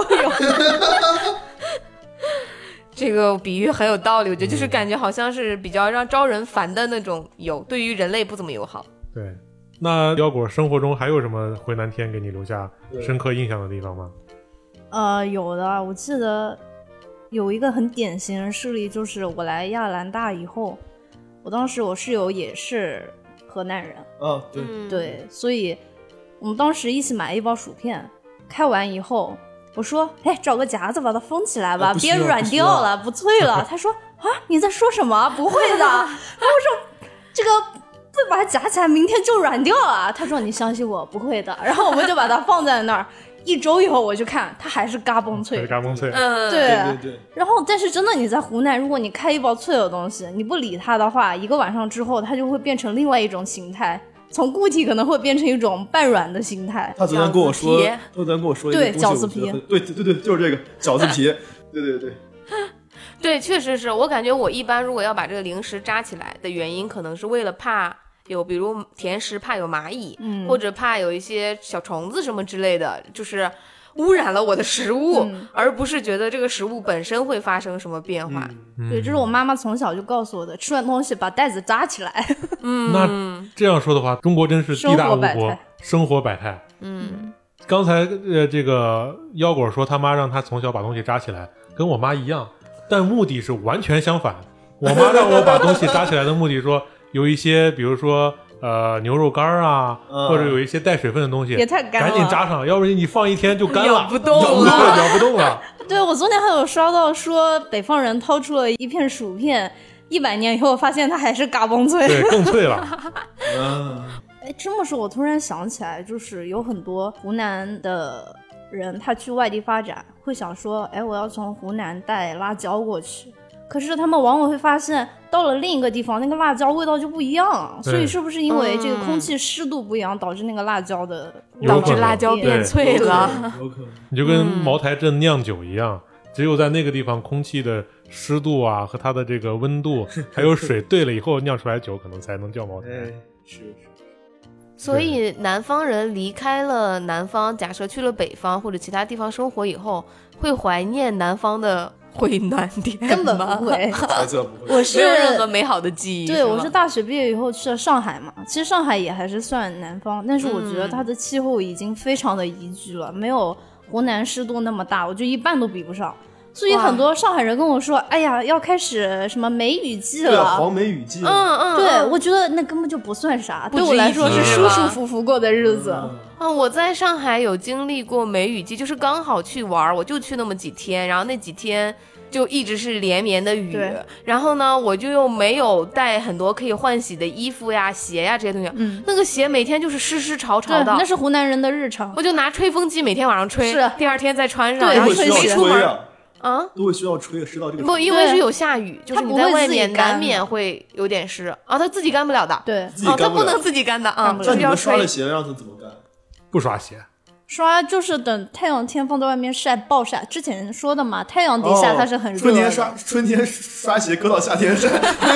这个比喻很有道理，我觉得就是感觉好像是比较让招人烦的那种油，对于人类不怎么友好。 对，那腰果生活中还有什么回南天给你留下深刻印象的地方吗？ 呃，有的，我记得有一个很典型的事例，就是我来亚特兰大以后，我当时我室友也是河南人， 啊，对， 嗯， 对，所以我们当时一起买了一包薯片，开完以后，我说，哎，找个夹子把它封起来吧， 啊不需要别软掉了，不脆了。他说啊，你在说什么？不会的。然后我说这个不把它夹起来，明天就软掉了。他说你相信我，不会的。然后我们就把它放在那儿。一周以后我去看，它还是嘎嘣还脆是。嘎嘣脆。 嗯， 对对对对， 然后，但是真的你在湖南，如果你开一包脆的东西，你不理它的话，一个晚上之后，它就会变成另外一种形态，从固体可能会变成一种半软的形态。 他昨天跟我说饺子皮， 他昨天跟我说一个对东西饺子皮我觉得很对对对对，就是这个饺子皮，对对对， 对，确实是我感觉我一般如果要把这个零食扎起来的原因，可能是为了怕有比如甜食怕有蚂蚁， 嗯或者怕有一些小虫子什么之类的，就是污染了我的食物， 嗯而不是觉得这个食物本身会发生什么变化。 嗯对，这是我妈妈从小就告诉我的，吃完东西把袋子扎起来。 嗯， 那这样说的话，中国真是地大物博生活百态， 生活百态。 嗯， 刚才呃，这个腰果说他妈让他从小把东西扎起来，跟我妈一样，但目的是完全相反。我妈让我把东西扎起来的目的说，有一些比如说呃牛肉干啊， 嗯或者有一些带水分的东西， 也太干了赶紧扎上，要不然你放一天就干了， 咬不动咬不了动，咬不动了。 对，我昨天还有刷到说北方人掏出了一片薯片，一百年以后发现它还是嘎嘣脆。 对，更脆了。 嗯， 哎，这么说，我突然想起来，就是有很多湖南的人，他去外地发展，会想说，哎，我要从湖南带辣椒过去。可是他们往往会发现，到了另一个地方，那个辣椒味道就不一样。 对所以是不是因为这个嗯空气湿度不一样，导致那个辣椒的导有可能致辣椒对变脆了。 有可能。 你就跟茅台镇酿酒一样，只有在那个地方空气的湿度啊和它的这个温度还有水对了以后，酿出来酒可能才能叫茅台。 哎，是是， 所以南方人离开了南方，假设去了北方或者其他地方生活以后，会怀念南方的回暖天吗？ 根本不会。 猜测不会。 我是没有任何美好的记忆。 对，我吗是大学毕业以后去了上海嘛，其实上海也还是算南方，但是我觉得它的气候已经非常的宜居了，没有湖南湿度那么大，我觉得一半都比不上。所以哇很多上海人跟我说，哎呀，要开始什么梅雨季对啊， 了。 黄梅雨季， 嗯嗯， 对， 嗯我觉得那根本就不算啥， 不值对我来说一是舒提了舒服服过的日子。 嗯啊，我在上海有经历过梅雨季，就是刚好去玩儿，我就去那么几天，然后那几天就一直是连绵的雨对， 然后呢，我就又没有带很多可以换洗的衣服呀、鞋呀这些东西， 嗯， 那个鞋每天就是湿湿潮对潮，的那，是湖南人的日常。 我就拿吹风机每天晚上吹， 是第二天再穿上， 对然后都会需要没出门吹啊， 啊。 都会需要吹，湿到这个不， 程度因为是有下雨，就是它你在外不会自己面难干的免会有点湿啊，它自己干不了的。 对， 自己哦，它干不了不能自己干的啊干，不了就是要那你们刷了吹。 鞋让它怎么干？ 不刷鞋， 刷就是等太阳天放在外面晒暴晒。之前说的嘛，太阳底下它是很热的。 哦春天刷春天刷鞋，搁到夏天晒。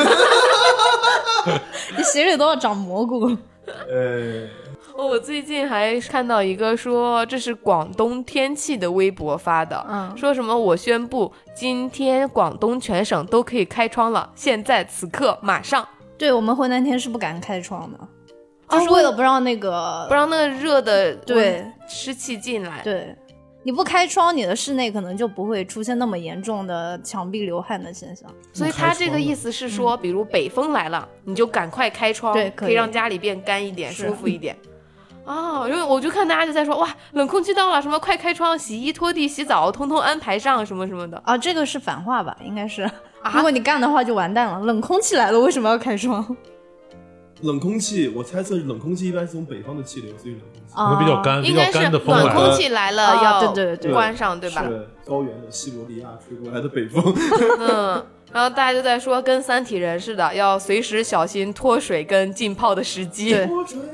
你鞋里都要长蘑菇。 呃， 哦我最近还看到一个说这是广东天气的微博发的， 嗯说什么我宣布今天广东全省都可以开窗了，现在此刻马上， 对，我们回南天是不敢开窗的， 啊就是为了不让那个不让那个热的对温湿气进来。 对，你不开窗，你的室内可能就不会出现那么严重的墙壁流汗的现象。 所以他这个意思是说，比如北风来了，你就赶快开窗， 对可以可以让家里变干一点， 是舒服一点。哦，因为我就看大家就在说，哇，冷空气到了，什么快开窗，洗衣、拖地、洗澡，通通安排上，什么什么的。 啊，这个是反话吧？应该是，如果你干的话就完蛋了。冷空气来了，为什么要开窗？ 冷空气，我猜测冷空气一般是从北方的气流，所以冷空气。 可能比较干，比较应该是干的风来暖空了。 气来了啊要对对对关上，对吧？ 是高原的西伯利亚吹过来的北风。 嗯，然后大家就在说跟三体人似的，要随时小心脱水跟浸泡的时机。 对脱水。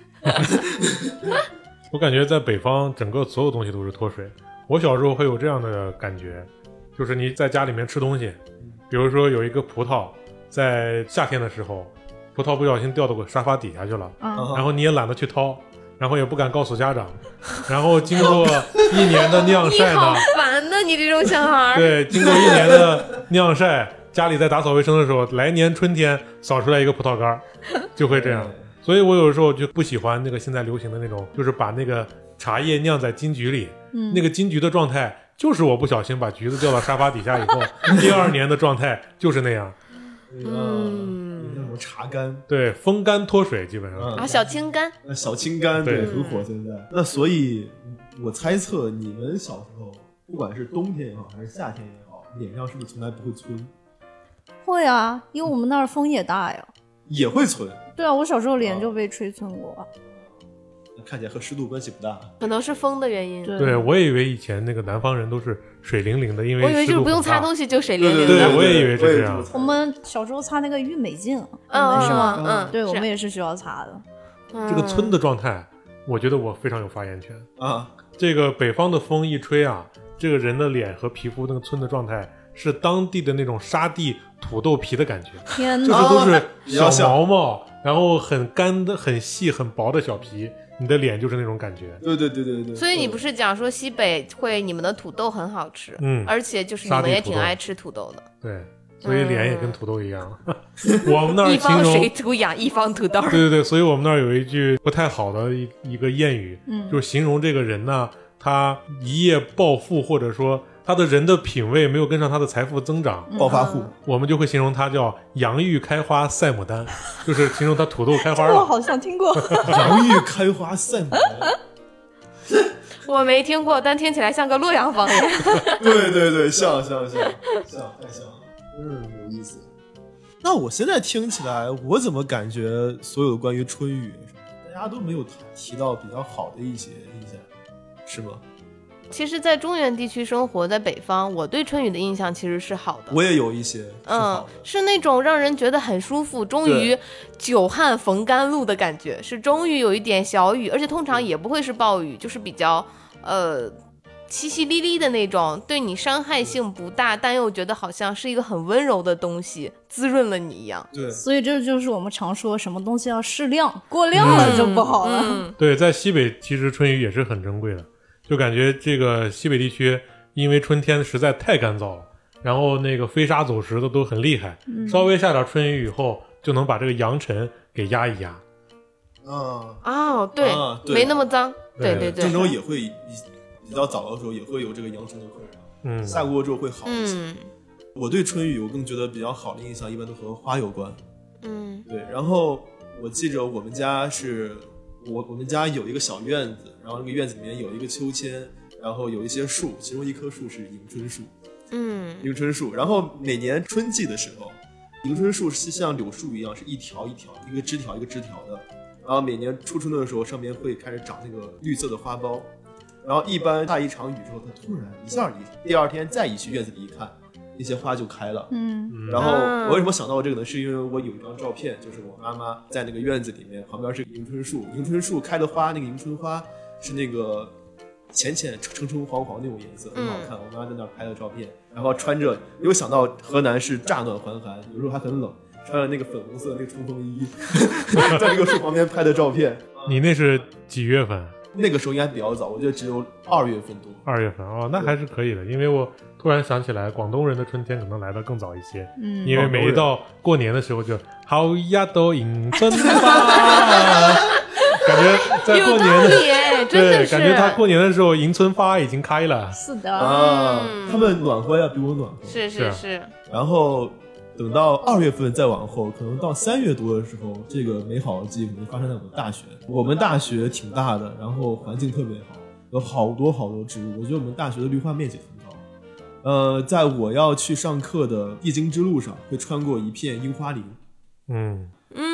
我感觉在北方，整个所有东西都是脱水。我小时候会有这样的感觉，就是你在家里面吃东西，比如说有一个葡萄，在夏天的时候，葡萄不小心掉到沙发底下去了， 嗯然后你也懒得去掏，然后也不敢告诉家长，然后经过一年的晾你好晒呢， 烦的，你这种小孩。 对，经过一年的晾晒，家里在打扫卫生的时候，来年春天扫出来一个葡萄干儿，就会这样。所以我有时候就不喜欢那个现在流行的那种，就是把那个茶叶酿在金桔里， 嗯那个金桔的状态就是我不小心把橘子掉到沙发底下以后，第二年的状态就是那样。 嗯， 那种茶干， 对，风干脱水基本上。 嗯啊，小青柑。 那小青柑对对很火现在。那所以，我猜测你们小时候，不管是冬天也好，还是夏天也好，脸上是不是从来不会皴？ 会啊，因为我们那儿风也大呀。 也会皴， 对啊，我小时候脸就被吹皴过。 那看起来和湿度关系不大。 可能是风的原因。 对对，我也以为以前那个南方人都是水灵灵的，因为我以为就是不用擦西。 东西就水灵灵对的。 我也以为是这样我们小时候擦那个郁美净， 嗯， 是吗？ 嗯，嗯对，我们是也是需要擦的。 这个皴的状态，我觉得我非常有发言权。 啊， 这个北方的风一吹啊，这个人的脸和皮肤那个皴的状态是当地的那种沙地土豆皮的感觉， 天就是哪！ 都是小比较像毛毛，然后很干的、很细、很薄的小皮，你的脸就是那种感觉。 对对对对对。 所以你不是讲说西北会你们的土豆很好吃， 嗯而且就是你们也挺爱吃土豆的。 对，所以脸也跟土豆一样。我们那儿一方形容， 水土养一方土豆。 对对对，所以我们那儿有一句不太好的一一个谚语， 嗯就是形容这个人呢，他一夜暴富，或者说他的人的品味没有跟上他的财富增长， 暴发户， 我们就会形容他叫洋芋开花赛牡丹，就是形容他土豆开花了。 我好像听过。 洋芋开花赛牡丹。 我没听过，但听起来像个洛阳方言。 对对对，像像像像太像了，嗯，有意思。那我现在听起来，我怎么感觉所有关于春雨什么，大家都没有提到比较好的一些印象，是吗？ 其实，在中原地区生活在北方，我对春雨的印象其实是好的。 我也有一些是嗯好的，， 是那种让人觉得很舒服，终于久旱逢甘露的感觉，是终于有一点小雨，而且通常也不会是暴雨，就是比较呃淅淅沥沥的那种，对你伤害性不大，但又觉得好像是一个很温柔的东西，滋润了你一样。 对， 所以这就是我们常说什么东西要适量，过量了就不好了。 嗯， 对，在西北其实春雨也是很珍贵的，就感觉这个西北地区因为春天实在太干燥了，然后那个飞沙走石的都很厉害， 嗯稍微下点春雨以后就能把这个扬尘给压一压。 啊， 哦，对， 啊对没那么脏。对对对郑州对， 也会比较早的时候也会有这个扬尘的困扰， 嗯， 下过之后会好一些。 嗯我对春雨我更觉得比较好的印象，一般都和花有关。 嗯对，然后我记着我们家是我我们家有一个小院子，然后那个院子里面有一个秋千，然后有一些树，其中一棵树是迎春树， 嗯迎春树。然后每年春季的时候，迎春树是像柳树一样，是一条一条，一个枝条一个枝条的。然后每年初春的时候，上面会开始长那个绿色的花苞。然后一般下一场雨之后，它突然一下，你第二天再一去院子里一看，那些花就开了。 嗯然后啊我为什么想到这个呢？是因为我有一张照片，就是我妈妈在那个院子里面，旁边是迎春树，迎春树开的花，那个迎春花是那个浅浅橙橙黄黄那种颜色，很好看。我妈在那儿拍的照片，然后穿着，因为想到河南是乍暖还寒，有时候还很冷，穿着那个粉红色的那个冲锋衣，在那个树旁边拍的照片。 你那是几月份？ 那个时候应该比较早，我觉得只有二月份多。 二月份哦，那还是可以的，因为我突然想起来，广东人的春天可能来得更早一些， 嗯， 因为每一到过年的时候就好呀都迎春花，感觉在过有道年的理哎，真的对， 是。 感觉他过年的时候迎春花已经开了。 是的。 啊， 嗯他们暖和呀，比我暖和。 是是是是， 然后等到二月份再往后，可能到三月多的时候，这个美好的记忆可能发生在我们大学。我们大学挺大的，然后环境特别好，有好多好多植物。我觉得我们大学的绿化面积很高。呃，在我要去上课的必经之路上，会穿过一片樱花林。 嗯， 嗯，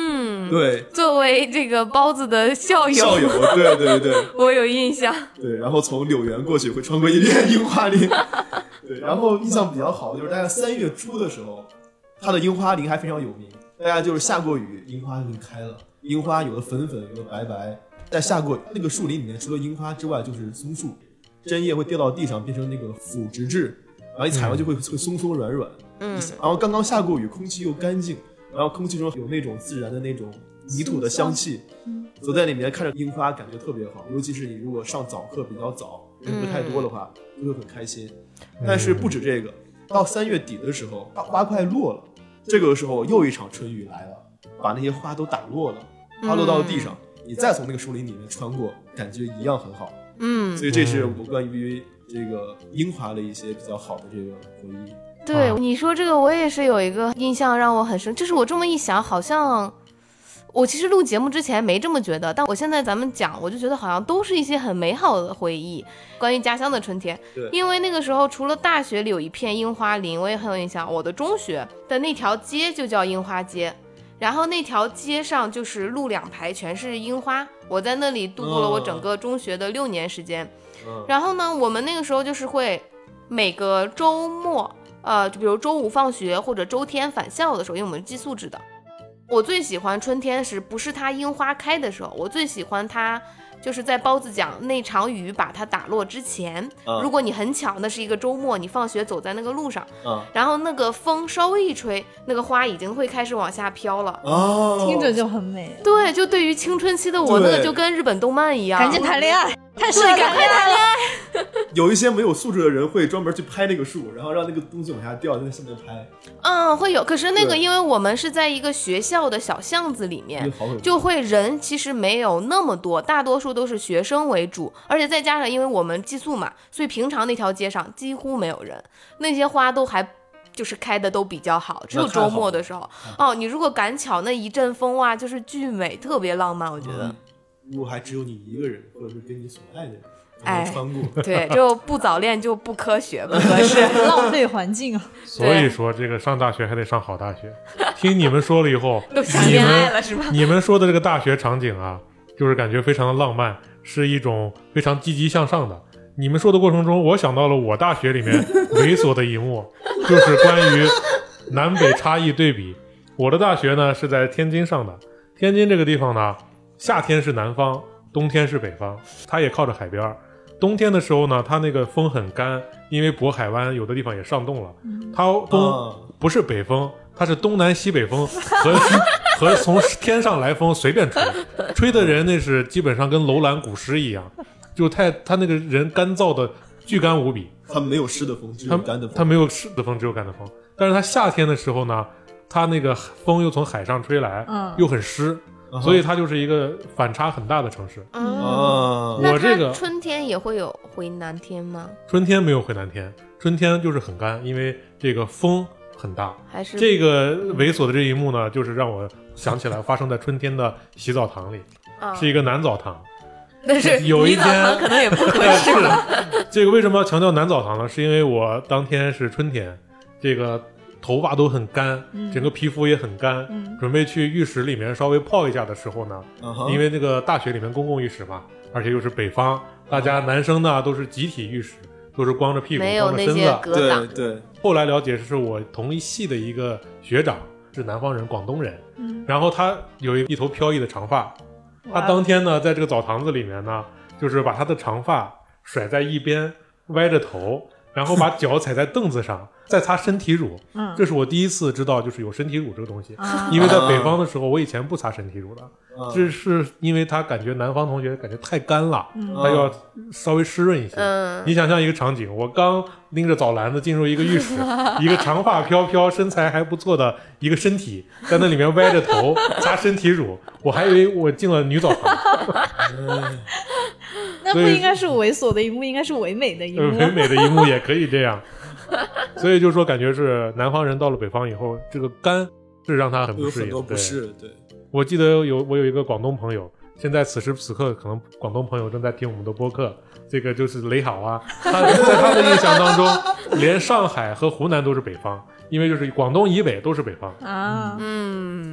嗯， 对， 作为这个包子的校友， 校友，对对对我有印象。 对，然后从柳园过去会穿过一片樱花林，对，然后印象比较好的就是大概三月初的时候，它的樱花林还非常有名，大家就是下过雨，樱花就开了，樱花有的粉粉，有的白白，在下过那个树林里面，除了樱花之外就是松树，针叶会掉到地上变成那个腐殖质，然后一踩上就会、嗯、会松松软软，嗯，然后刚刚下过雨，空气又干净，然后空气中有那种自然的那种泥土的香气，嗯，走在里面看着樱花感觉特别好，尤其是你如果上早课比较早，人不太多的话，嗯、就会很开心。但是不止这个，到三月底的时候，花快落了，这个时候又一场春雨来了，把那些花都打落了，花落到地上，嗯、你再从那个树林里面穿过，感觉一样很好。嗯，所以这是我关于这个樱花的一些比较好的这个回忆。 对，你说这个我也是有一个印象让我很深，就是我这么一想，好像我其实录节目之前没这么觉得，但我现在咱们讲，我就觉得好像都是一些很美好的回忆，关于家乡的春天。 对， 因为那个时候除了大学里有一片樱花林，我也很有印象，我的中学的那条街就叫樱花街，然后那条街上就是路两排全是樱花，我在那里度过了我整个中学的六年时间。嗯、然后呢，我们那个时候就是会每个周末。呃，就比如周五放学或者周天返校的时候，因为我们是寄宿制的。我最喜欢春天时，不是它樱花开的时候，我最喜欢它就是在包子讲那场雨把它打落之前。嗯、如果你很巧，那是一个周末，你放学走在那个路上，嗯、然后那个风稍微一吹，那个花已经会开始往下飘了。 哦，听着就很美。 对，就对于青春期的我，那个就跟日本动漫一样， 赶紧谈恋爱，太适合赶快谈恋爱。 有一些没有素质的人会专门去拍那个树，然后让那个东西往下掉，在那下面拍。 嗯，会有。可是那个，因为我们是在一个学校的小巷子里面，就会人其实没有那么多，大多数都是学生为主，而且再加上因为我们寄宿嘛，所以平常那条街上几乎没有人，那些花都还就是开的都比较好，只有周末的时候。哦，你如果赶巧那一阵风啊，就是巨美，特别浪漫，我觉得。 嗯、如果还只有你一个人，或者是跟你所爱的人。 哎，对，就不早恋就不科学，不合适， 浪费环境啊。 所以说，这个上大学还得上好大学。听你们说了以后， 都想恋爱了是吧？ 你们说的这个大学场景啊，就是感觉非常的浪漫，是一种非常积极向上的。你们说的过程中，我想到了我大学里面猥琐的一幕，就是关于南北差异对比。我的大学呢是在天津上的，天津这个地方呢，夏天是南方，冬天是北方，它也靠着海边。冬天的时候呢，它那个风很干，因为渤海湾有的地方也上冻了。它风不是北风，它是东南西北风和和从天上来风随便吹，吹的人那是基本上跟楼兰古诗一样，就太他那个人干燥的巨干无比。 他没有湿的风，只有干的风。 他没有湿的风，只有干的风。但是他夏天的时候呢，他那个风又从海上吹来，嗯、又很湿。所以它就是一个反差很大的城市。 嗯， 我这个春天也会有回南天吗？ 春天没有回南天，春天就是很干，因为这个风很大。 还是这个猥琐的这一幕呢，就是让我想起来发生在春天的洗澡堂里，啊、是一个男澡堂。 但是有一天可能也不合适了。 这个为什么要强调男澡堂呢？是因为我当天是春天，这个。头发都很干，整个皮肤也很干，嗯、准备去浴室里面稍微泡一下的时候呢，嗯、因为那个大学里面公共浴室嘛，而且又是北方，大家男生呢都是集体浴室，都是光着屁股光着身子。 对对。 后来了解是我同一系的一个学长，是南方人，广东人，嗯、然后他有一头飘逸的长发，他当天呢在这个澡堂子里面呢，就是把他的长发甩在一边，歪着头。然后把脚踩在凳子上，再擦身体乳。嗯，这是我第一次知道，就是有身体乳这个东西。啊、因为在北方的时候，我以前不擦身体乳的。啊、这是因为他感觉南方同学感觉太干了，嗯、他要稍微湿润一些。嗯，你想象一个场景，我刚拎着澡篮子进入一个浴室，一个长发飘飘、身材还不错的一个身体，在那里面歪着头擦身体乳，我还以为我进了女澡堂。嗯那不应该是猥琐的一幕，应该是唯美的一幕。 唯美的一幕也可以这样，所以就说感觉是南方人到了北方以后，这个干是让他很不适应。 很多不适，对。 我记得有我有一个广东朋友，现在此时此刻可能广东朋友正在听我们的播客，这个就是雷好啊。他在他的印象当中，连上海和湖南都是北方，因为就是广东以北都是北方啊。 嗯，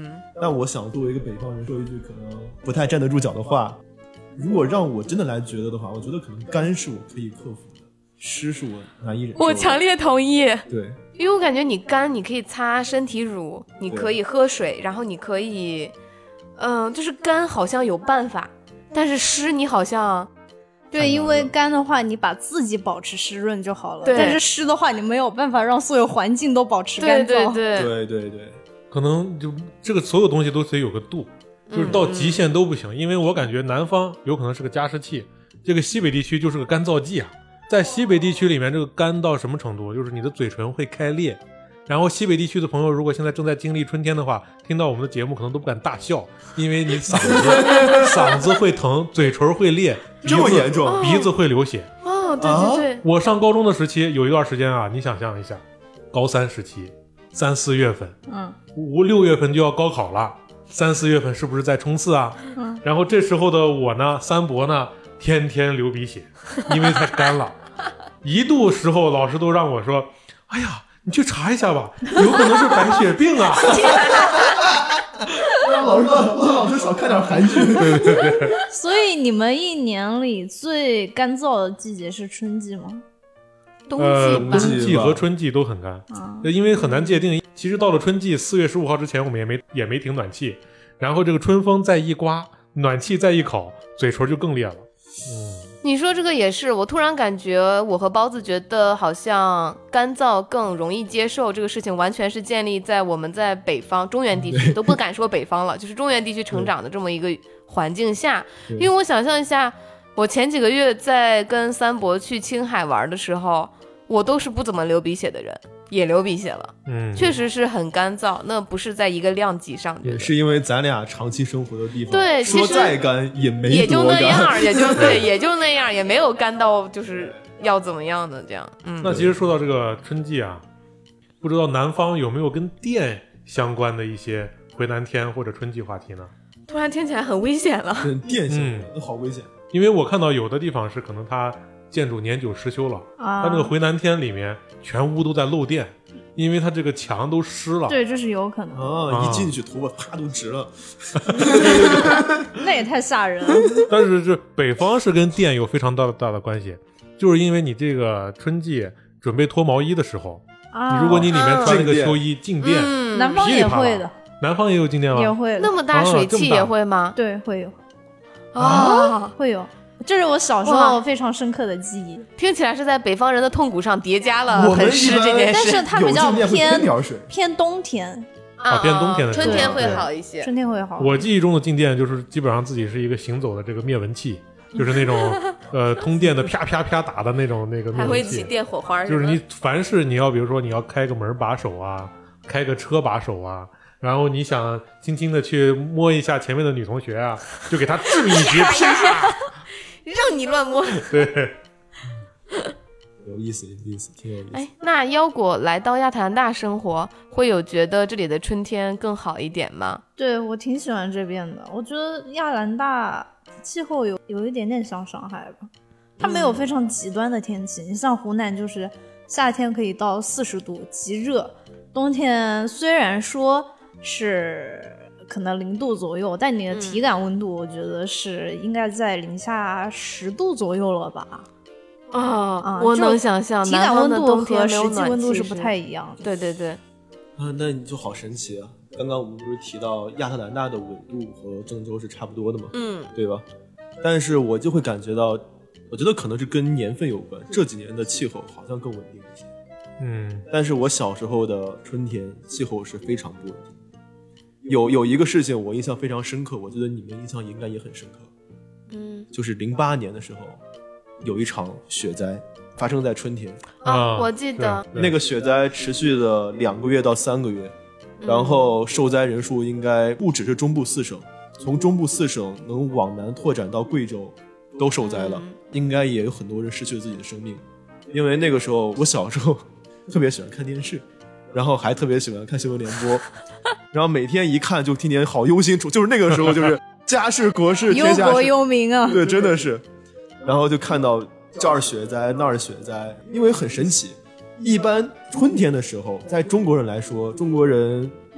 但我想作为一个北方人说一句可能不太站得住脚的话，如果让我真的来觉得的话，我觉得可能干是我可以克服的，湿是我难以忍受的。 我强烈同意。 对， 因为我感觉你干，你可以擦身体乳，你可以喝水，然后你可以，嗯、呃，就是干好像有办法，但是湿你好像。 对，因为干的话，你把自己保持湿润就好了。 对， 但是湿的话，你没有办法让所有环境都保持干燥。 对对对对对对， 可能就这个所有东西都得有个度，就是到极限都不行。嗯、因为我感觉南方有可能是个加湿器，这个西北地区就是个干燥剂啊。在西北地区里面，这个干到什么程度？就是你的嘴唇会开裂。然后西北地区的朋友，如果现在正在经历春天的话，听到我们的节目可能都不敢大笑，因为你嗓子嗓子会疼，嘴唇会裂， 这么严重， 鼻子会流血。 哦，对对对、啊， 我上高中的时期有一段时间啊，你想象一下，高三时期，三四月份， 嗯， 五六月份就要高考了，三四月份是不是在冲刺啊？嗯，然后这时候的我呢，三伯呢，天天流鼻血，因为太干了，一度时候老师都让我说，哎呀。你去查一下吧，有可能是白血病啊！ 老师，老师少看点韩剧。对对对。 所以你们一年里最干燥的季节是春季吗？ 冬季呃， 吧。 冬季和春季都很干， 啊、 因为很难界定。其实到了春季，四月十五号之前，我们也没也没停暖气，然后这个春风再一刮，暖气再一烤，嘴唇就更裂了。嗯。 你说这个也是，我突然感觉我和包子觉得好像干燥更容易接受这个事情，完全是建立在我们在北方中原地区都不敢说北方了，就是中原地区成长的这么一个环境下。因为我想象一下，我前几个月在跟三伯去青海玩的时候，我都是不怎么流鼻血的人，也流鼻血了， 嗯， 确实是很干燥，那不是在一个量级上， 也是因为咱俩长期生活的地方， 对， 说再干也没也就那样，也就对， 对， 也就那样，也没有干到就是要怎么样的这样。嗯， 那其实说到这个春季啊，不知道南方有没有跟电相关的一些回南天或者春季话题呢？ 突然听起来很危险了， 跟电相关， 嗯， 好危险。 因为我看到有的地方是可能它建筑年久失修了， 啊， 它那个回南天里面全屋都在漏电，因为它这个墙都湿了。 对，这是有可能啊！一进去头发啪都直了， 那也太吓人了。 但是这北方是跟电有非常大的大的关系，就是因为你这个春季准备脱毛衣的时候， 啊， 如果你里面穿那个秋衣静电， 嗯， 南方也会的， 南方也有静电吗？ 也会的。 那么大水汽也会吗？ 啊、对，会有啊， 会有。这是我小时候非常深刻的记忆， 听起来是在北方人的痛苦上叠加了很湿这件事， 但是它比较偏偏, 偏冬天啊，偏冬天的时候， 春天会好一些， 春天会好。 我记忆中的静电就是基本上自己是一个行走的这个灭蚊器，就是那种呃通电的啪啪啪打的那种那个灭蚊器， 还会起电火花， 就是你凡是你要比如说你要开个门把手啊，开个车把手啊。然后你想轻轻的去摸一下前面的女同学啊，就给她致一击，啪， 让你乱摸。 对， 有意思，有意思，挺有意思。 哎，那腰果来到亚特兰大生活，会有觉得这里的春天更好一点吗？ 对，我挺喜欢这边的。我觉得亚特兰大气候有有一点点像上海吧，它没有非常极端的天气。嗯、你像湖南，就是夏天可以到四十度，极热；冬天虽然说是可能零度左右，但你的体感温度我觉得是应该在零下十度左右了吧。 啊、哦啊， 我能想象， 体感温度和实际温度是不太一样的。 对对对， 啊，那你就好神奇啊！刚刚我们不是提到亚特兰大的纬度和郑州是差不多的吗？ 嗯， 对吧？但是我就会感觉到，我觉得可能是跟年份有关，这几年的气候好像更稳定一些。 嗯， 但是我小时候的春天气候是非常不稳定。有有一个事情我印象非常深刻，我觉得你们印象应该也很深刻。 嗯， 就是零八年的时候，有一场雪灾发生在春天啊，我记得那个雪灾持续了两个月到三个月，然后受灾人数应该不只是中部四省，从中部四省能往南拓展到贵州都受灾了， 嗯、 应该也有很多人失去了自己的生命。因为那个时候我小时候特别喜欢看电视，然后还特别喜欢看新闻联播，然后每天一看就听见好忧心，就是那个时候就是家事国事天下事， 忧国忧民啊， 对，真的是。然后就看到这儿雪灾那儿雪灾，因为很神奇，一般春天的时候在中国人来说，中国人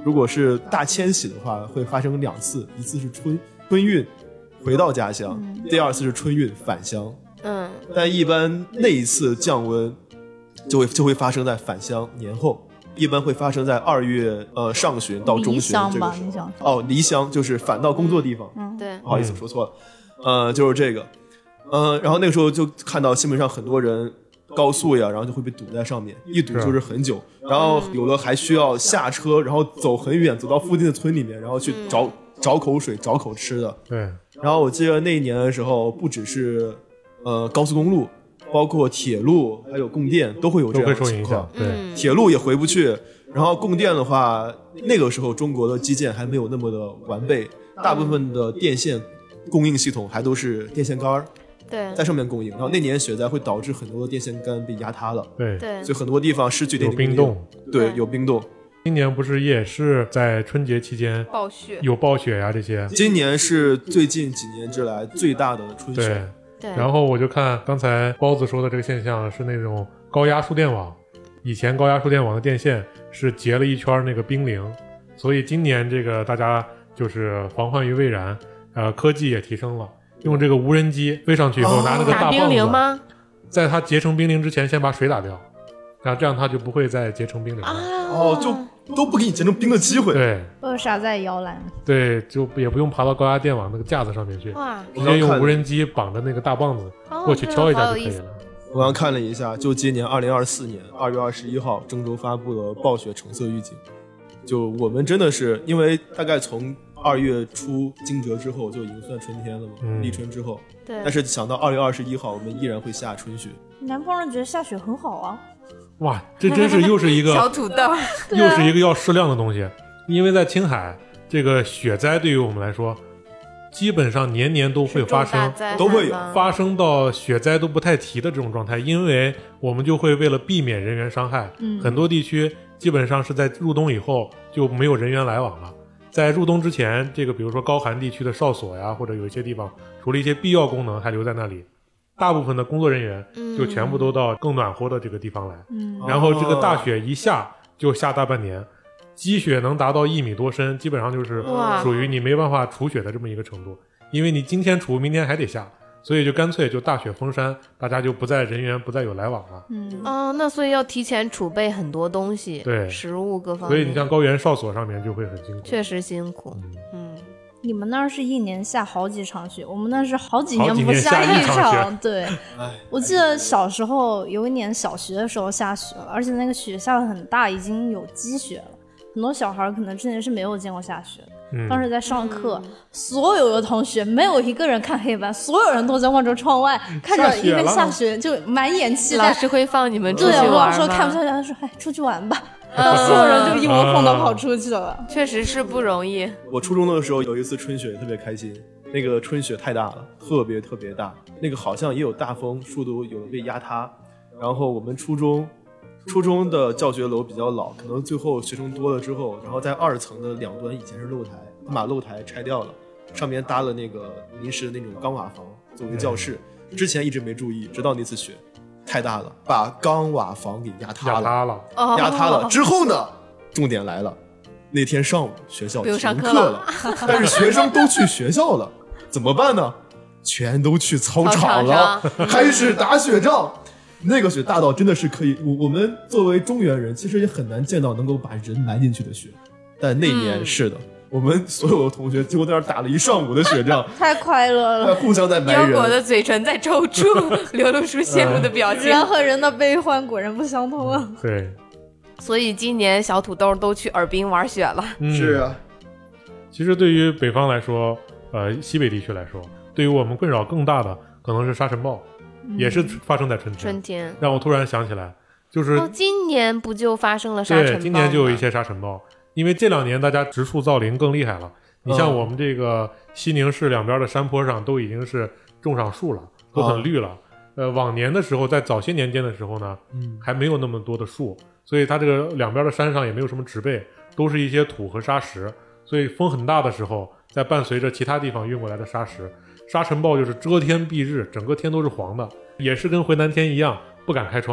如果是大迁徙的话，会发生两次，一次是春春运回到家乡， 嗯、 第二次是春运返乡。 嗯， 但一般那一次降温就会就会发生在返乡年后，一般会发生在二月呃上旬到中旬这个时候。哦，离乡就是返到工作地方。 嗯，对， 不好意思说错了，呃，就是这个，呃，然后那个时候就看到新闻上很多人高速呀，然后就会被堵在上面，一堵就是很久，然后有的还需要下车，然后走很远，走到附近的村里面，然后去找、嗯、找口水、找口吃的。 对。 然后我记得那一年的时候，不只是呃高速公路，包括铁路还有供电都会有这样的情况。 对、 嗯， 铁路也回不去，然后供电的话，那个时候中国的基建还没有那么的完备，大部分的电线供应系统还都是电线杆对， 在上面供应，然后那年雪灾会导致很多的电线杆被压塌了， 对， 所以很多地方失去电力供应。 有冰冻， 对，有冰冻。 今年不是也是在春节期间暴雪， 有暴雪呀、啊、这些。 今年是最近几年之来最大的春雪。 对，对。然后我就看刚才包子说的这个现象是那种高压输电网，以前高压输电网的电线是结了一圈那个冰凌，所以今年这个大家就是防患于未然，呃，科技也提升了。用这个无人机飞上去以后，哦、拿那个大棒子， 打冰凌吗？ 在它结成冰凌之前，先把水打掉，然后这样它就不会再结成冰凌了。 哦，就都不给你结成冰的机会。 对， 扼杀在摇篮。 对，就也不用爬到高压电网那个架子上面去， 哇， 直接用无人机绑着那个大棒子过去敲一下就可以了。 哦、我刚看了一下，就今年二零二四年二月二十一号，郑州发布了暴雪橙色预警。就我们真的是因为大概从二月初惊蛰之后就已经算春天了嘛，嗯、立春之后。 对。 但是想到二月二十一号，我们依然会下春雪。 南方人觉得下雪很好啊。 哇，这真是又是一个小土豆， 又是一个要适量的东西。因为在青海，这个雪灾对于我们来说，基本上年年都会发生， 都会有发生到雪灾都不太提的这种状态，因为我们就会为了避免人员伤害， 嗯、 很多地区基本上是在入冬以后就没有人员来往了。在入冬之前，这个比如说高寒地区的哨所呀，或者有一些地方除了一些必要功能还留在那里，大部分的工作人员就全部都到更暖和的这个地方来。 嗯， 然后这个大雪一下就下大半年，积雪能达到一米多深，基本上就是属于你没办法除雪的这么一个程度，因为你今天除明天还得下，所以就干脆就大雪封山，大家就不再人员不再有来往了。 嗯哦，那所以要提前储备很多东西， 对， 食物各方面。 所以你像高原哨所上面就会很辛苦， 确实辛苦。 嗯。 嗯， 你们那儿是一年下好几场雪，我们那是好几年不下一场。对，我记得小时候有一年小学的时候下雪了，而且那个雪下得很大，已经有积雪了。很多小孩可能之前是没有见过下雪的。 嗯、 当时在上课、嗯，所有的同学没有一个人看黑板，所有人都在望着窗外，看着一边下雪就满眼期待。 老师会放你们出去玩吗？ 对，老师说看不下去，他说：“哎，出去玩吧。嗯”所有人就一窝蜂的跑出去了、 嗯。确实是不容易。 我初中的时候有一次春雪特别开心，那个春雪太大了，特别特别大，那个好像也有大风，树都有被压塌。然后我们初中。初中的教学楼比较老，可能最后学生多了之后，然后在二层的两端以前是露台，把露台拆掉了，上面搭了那个临时的那种钢瓦房作为教室。之前一直没注意，直到那次雪太大了，把钢瓦房给压塌了， 压塌了， 哦、 压塌了。之后呢，重点来了，那天上午学校停课了，但是学生都去学校了，怎么办呢？全都去操场了，开始打雪仗。那个雪大到真的是可以，我我们作为中原人，其实也很难见到能够把人埋进去的雪，但那年是的，嗯、我们所有的同学几乎在那儿打了一上午的雪仗， 太快乐了， 互相在埋人。 腰果的嘴唇在抽搐，流露出羡慕的表情。 人和人的悲欢果然不相通啊！ 对， 所以今年小土豆都去尔滨玩雪了。 嗯、 是啊， 其实对于北方来说，呃，西北地区来说，对于我们困扰更大的可能是沙尘暴。也是发生在春天。 春天让我突然想起来，就是哦，今年不就发生了沙尘暴吗？ 对，今年就有一些沙尘暴，因为这两年大家植树造林更厉害了。你像我们这个西宁市两边的山坡上都已经是种上树了，都很绿了。呃，往年的时候，在早些年间的时候呢，嗯，还没有那么多的树，所以它这个两边的山上也没有什么植被，都是一些土和沙石。所以风很大的时候，再伴随着其他地方运过来的沙石。沙尘暴就是遮天蔽日，整个天都是黄的，也是跟回南天一样不敢开窗，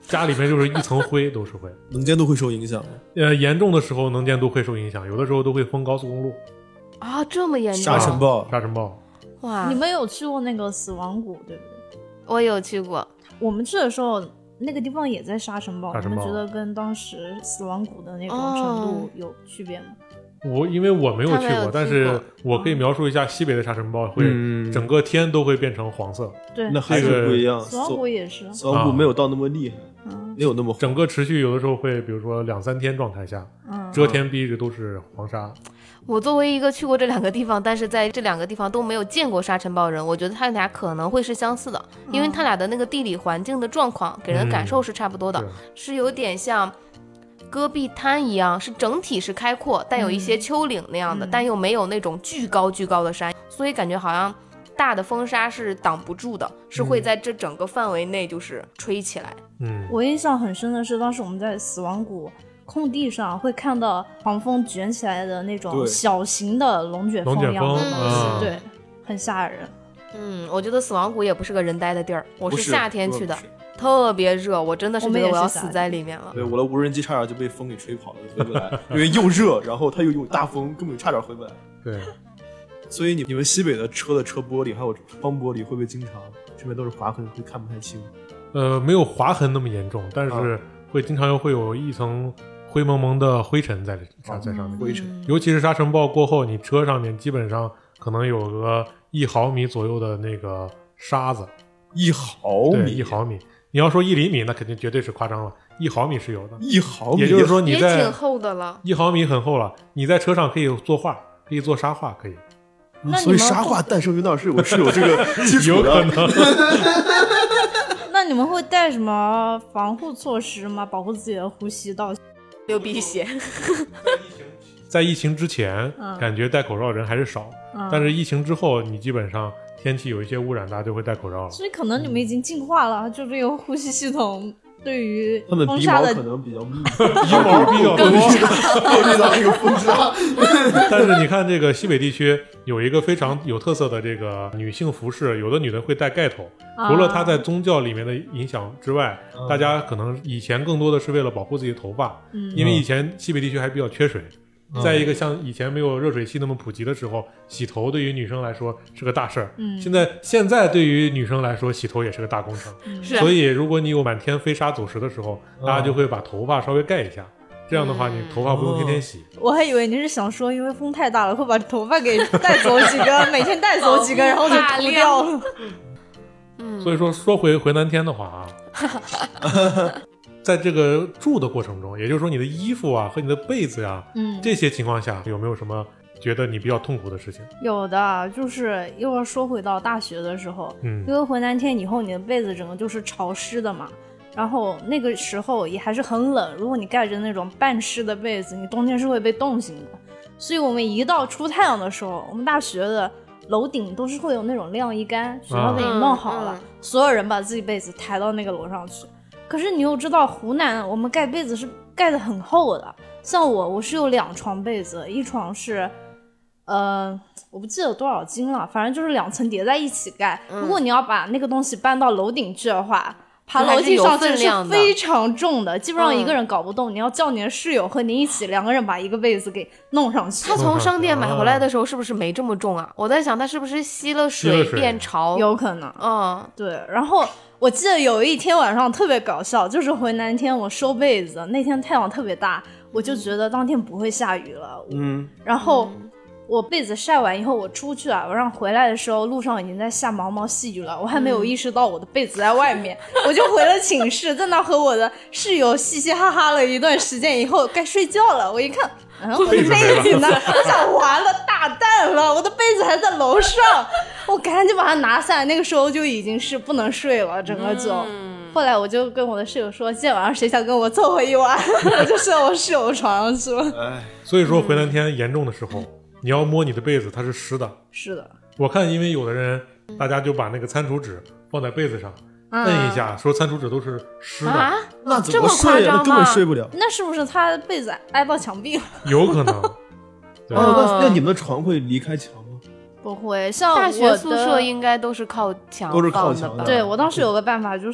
家里面就是一层灰都是会。 能见度会受影响。 呃，严重的时候能见度会受影响，有的时候都会封高速公路。 啊，这么严重？ 沙尘暴， 沙尘暴。 哇！ 你们有去过那个死亡谷对不对？ 我有去过。 我们去的时候，那个地方也在沙尘暴， 沙尘暴你们觉得跟当时死亡谷的那种程度有区别吗？ 我因为我没有去过， 他没有去过但是我可以描述一下西北的沙尘暴会、 嗯、 整个天都会变成黄色。 对， 那还是不一样。 死亡谷也是， 死亡谷没有到那么厉害， 嗯， 没有那么黄。 整个持续有的时候会，比如说两三天状态下， 嗯， 遮天蔽日都是黄沙。 我作为一个去过这两个地方，但是在这两个地方都没有见过沙尘暴人，我觉得他俩可能会是相似的，因为他俩的那个地理环境的状况给人的感受是差不多的， 嗯、 是有点像戈壁滩一样，是整体是开阔，但有一些丘陵那样的， 嗯、 但又没有那种巨高巨高的山，所以感觉好像大的风沙是挡不住的，是会在这整个范围内就是吹起来。 嗯， 我印象很深的是，当时我们在死亡谷空地上会看到狂风卷起来的那种小型的龙卷风一样的东西，对，很吓人。 嗯，我觉得死亡谷也不是个人待的地儿，我是夏天去的，特别热，我真的是觉得我要死在里面了。 对，我的无人机差点就被风给吹跑了，回不来，因为又热，然后它又有大风，根本差点回不来。 对， 所以你你们西北的车的车玻璃还有窗玻璃会不会经常这边都是划痕，会看不太清？ 呃，没有划痕那么严重，但是会经常会有一层灰蒙蒙的灰尘在在在上面， 灰尘， 尤其是沙尘暴过后，你车上面基本上可能有个一毫米左右的那个沙子， 一毫米， 对，一毫米。你要说一厘米，那肯定绝对是夸张了，一毫米是有的， 一毫米， 也就是说你在也挺厚的了， 一毫米很厚了，你在车上可以作画，可以做沙画，可以。 那所以沙画诞生于那儿是有是有这个基础的， 有可能。 那你们会带什么防护措施吗？保护自己的呼吸道？ 流鼻血。 在疫情之前、嗯、感觉戴口罩的人还是少、嗯、但是疫情之后你基本上天气有一些污染，大家就会戴口罩了， 所以可能你们已经进化了、嗯、就这个呼吸系统对于他们鼻毛可能比较密， 鼻毛比较多， 过滤到这个风沙。 但是你看这个西北地区有一个非常有特色的这个女性服饰，有的女的会戴盖头，除了它在宗教里面的影响之外、啊、大家可能以前更多的是为了保护自己的头发、嗯、因为以前西北地区还比较缺水、嗯、再一个像以前没有热水器那么普及的时候，洗头对于女生来说是个大事儿、嗯、现在现在对于女生来说洗头也是个大工程、嗯、所以如果你有满天飞沙走石的时候、嗯、大家就会把头发稍微盖一下，这样的话你头发不用天天洗、 嗯、我还以为你是想说因为风太大了会把头发给带走几根每天带走几根然后就秃掉了。 嗯，所以说说回回南天的话啊在这个住的过程中，也就是说你的衣服啊和你的被子呀、啊嗯、这些情况下有没有什么觉得你比较痛苦的事情？ 有的，就是又要说回到大学的时候，嗯，因为回南天以后你的被子整个就是潮湿的嘛，然后那个时候也还是很冷，如果你盖着那种半湿的被子，你冬天是会被冻醒的。所以我们一到出太阳的时候，我们大学的楼顶都是会有那种晾衣杆，学校给你弄好了、嗯嗯、所有人把自己被子抬到那个楼上去。可是你又知道湖南我们盖被子是盖得很厚的，像我我是有两床被子，一床是呃我不记得多少斤了，反正就是两层叠在一起盖、嗯、如果你要把那个东西搬到楼顶去的话，爬楼梯上去是非常重的，基本上一个人搞不动、嗯、你要叫你的室友和你一起两个人把一个被子给弄上去。 他从商店买回来的时候是不是没这么重啊？我在想他是不是吸了水变潮， 有可能。 嗯， 对。然后我记得有一天晚上特别搞笑，就是回南天我收被子，那天太阳特别大，我就觉得当天不会下雨了，嗯，然后我被子晒完以后我出去啊，我让回来的时候路上已经在下毛毛细雨了，我还没有意识到我的被子在外面、嗯、我就回了寝室，在那和我的室友嘻嘻哈哈了一段时间以后该睡觉了，我一看嗯，我的被子呢？我想完了，大蛋了，我的被子还在楼上，我赶紧把它拿下来。那个时候就已经是不能睡了，整个就。嗯、后来我就跟我的室友说，今天晚上谁想跟我凑合一晚，我就睡我室友床上去了。 哎，所以说回南天严重的时候，嗯、你要摸你的被子，它是湿的。 是的。 我看，因为有的人，大家就把那个餐厨纸放在被子上。摁一下、嗯、说餐厨纸都是湿的、啊、 那怎么睡啊？那根本睡不了。 那是不是他被子挨到墙壁了？ 有可能。 对啊、那, 那你们的床会离开墙吗？ 不会，像大学宿舍应该都是靠墙， 都是靠墙的。 对，我当时有个办法，就是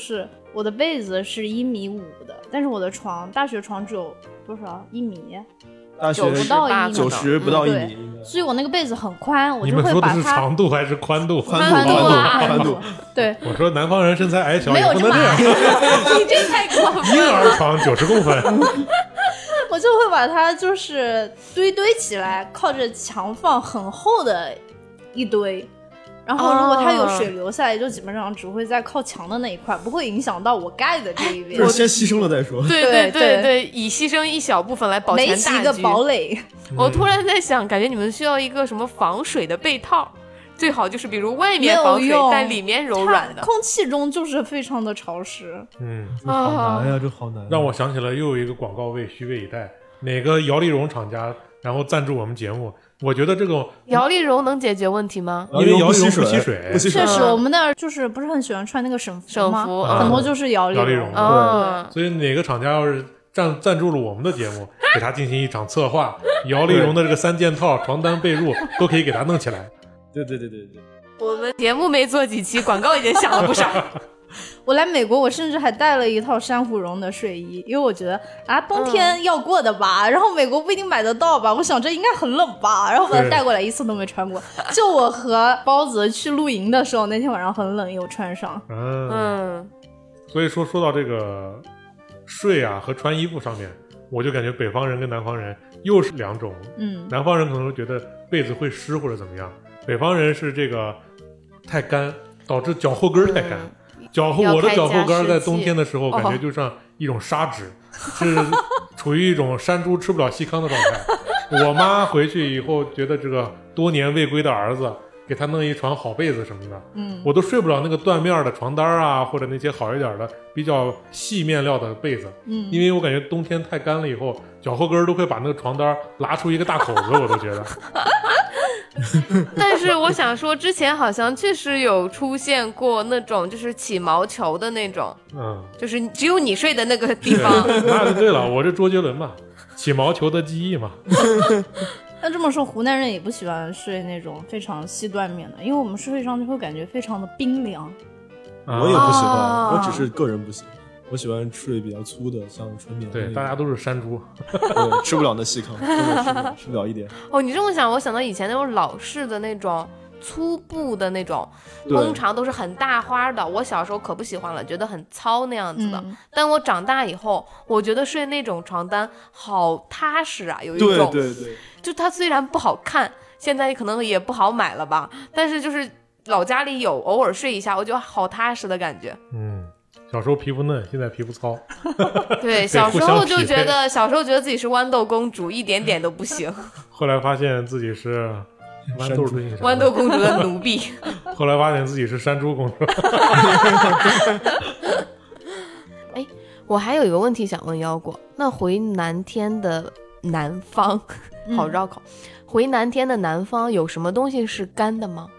我的被子是一米五的，但是我的床大学床只有多少一米？ 大学不到一米， 九十不到一对米， 所以我那个被子很宽，我你就们说的是会把它长度还是宽度？ 宽宽度啊宽度， 对， 我说南方人身材矮小没有这么也不能这样， 矮， 你这太过分婴了。 儿床九十公分， 我就会把它就是堆堆起来，靠着墙放很厚的一堆。然后如果它有水流下来，就基本上只会在靠墙的那一块，不会影响到我盖的这一边就。是先牺牲了再说。 对对对对对，以牺牲一小部分来保垒全起一个大局。 堡垒。 我突然在想，感觉你们需要一个什么防水的被套，最好就是比如外面防水没有用， 但里面柔软的它。空气中就是非常的潮湿。 嗯， 这好难呀，这好难。 让我想起了又有一个广告位，虚位以待，哪个摇粒绒厂家然后赞助我们节目，我觉得这种摇粒绒能解决问题吗？ 因为摇粒绒不不吸吸水不吸水确。实， 嗯我们那儿就是不是很喜欢穿那个省省吗？ 服很多嗯就是摇粒摇粒绒嗯， 所以哪个厂家要是赞赞助了我们的节目，给他进行一场策划，摇粒绒的这个三件套、床单、被褥都可以给他弄起来。 对对对对对， 我们节目没做几期，广告已经想了不少。 我来美国，我甚至还带了一套珊瑚绒的睡衣，因为我觉得啊，冬天要过的吧，然后美国不一定买得到吧，我想这应该很冷吧，然后把它带过来，一次都没穿过。就我和包子去露营的时候，那天晚上很冷，有穿上。 嗯， 嗯， 所以说说到这个睡啊和穿衣服上面，我就感觉北方人跟南方人又是两种。 嗯， 南方人可能会觉得被子会湿或者怎么样，北方人是这个太干，导致脚后跟儿太干。 嗯脚后我的脚后跟儿在冬天的时候要开加湿器感觉就像一种砂纸，是处于一种山猪吃不了细糠的状态。我妈回去以后觉得这个多年未归的儿子给他弄一床好被子什么的， 嗯， 我都睡不了那个缎面的床单啊，或者那些好一点的比较细面料的被子， 嗯， 因为我感觉冬天太干了以后，脚后跟儿都会把那个床单拉出一个大口子，我都觉得。 但是我想说，之前好像确实有出现过那种就是起毛球的那种， 嗯， 就是只有你睡的那个地方。 那就对了，我这周杰伦嘛，起毛球的记忆嘛。 那这么说，湖南人也不喜欢睡那种非常细缎面的，因为我们睡上去会感觉非常的冰凉。 啊我也不喜欢， 啊我只是个人不喜欢。我喜欢睡比较粗的，像纯棉的那对， 种。 大家都是山猪。 对吃不了那细糠，真的吃不了，吃不了一点。 哦，你这么想，我想到以前那种老式的那种粗布的那种， 对通常都是很大花的。我小时候可不喜欢了，觉得很糙那样子的。 嗯但我长大以后，我觉得睡那种床单好踏实啊，有一对种， 对对， 就它虽然不好看，现在可能也不好买了吧，但是就是老家里有，偶尔睡一下，我就好踏实的感觉。 嗯，小时候皮肤嫩，现在皮肤糙。 对，小时互相候就匹配觉得，小时候觉得自己是豌豆公主，一点点都不行， 后来发现自己是豌豆是豌豆公主的奴婢。 后来发现自己是山猪公主。 哎，我还有一个问题想问腰果，那回南天的南方，好绕口，回南天的南方有什么东西是干的吗？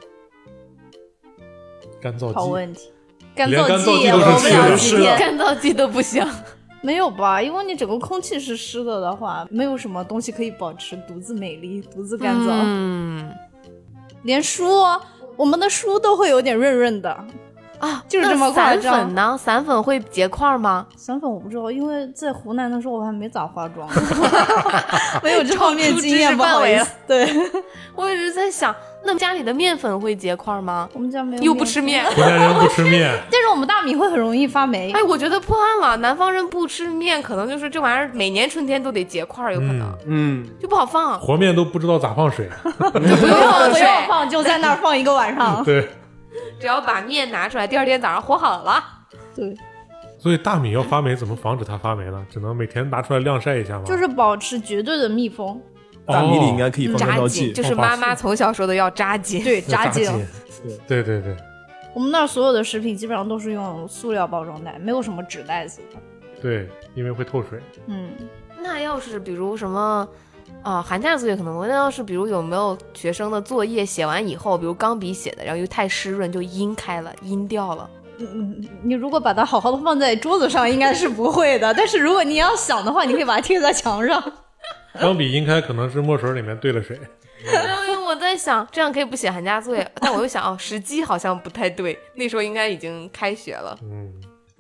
干燥剂。 好问题，干连干燥剂燥剂也都是活不了湿的几天。 干燥剂都不行。 没有吧？因为你整个空气是湿的的话，没有什么东西可以保持独自美丽、独自干燥。 嗯连书，我们的书都会有点润润的。 啊， 就是这么那散夸张粉呢？散粉会结块吗？ 散粉我不知道，因为在湖南的时候我还没咋化妆，没有这方面经验，不好意思。对， 我一直在想，那家里的面粉会结块吗？ 我们家没有， 又不吃面。 湖南人不吃面， 但是我们大米会很容易发霉。 哎，我觉得破案了。南方人不吃面，可能就是这玩意儿每年春天都得结块，有可能、 嗯， 就不好放。 和面都不知道咋放水。 不用不放水， 要放，就在那儿放一个晚上。 对， 只要把面拿出来，第二天早上和好了。 对， 所以大米要发霉，怎么防止它发霉呢？只能每天拿出来晾晒一下吗？ 就是保持绝对的密封。 大米里应该可以放干扎燥剂。 紧，就是妈妈从小说的要扎紧。 对， 扎扎紧。 对对对我们那儿所有的食品基本上都是用塑料包装袋，没有什么纸袋子的。 对，因为会透水。 嗯， 那要是比如什么啊，寒假作业可能会，那要是比如有没有学生的作业写完以后，比如钢笔写的，然后又太湿润就阴开了，阴掉了。 嗯，你如果把它好好的放在桌子上，应该是不会的。但是如果你要想的话，你可以把它贴在墙上。 钢笔阴开可能是墨水里面兑了水。 然后因为我在想，这样可以不写寒假作业，但我又想哦，时机好像不太对，那时候应该已经开学了。 嗯，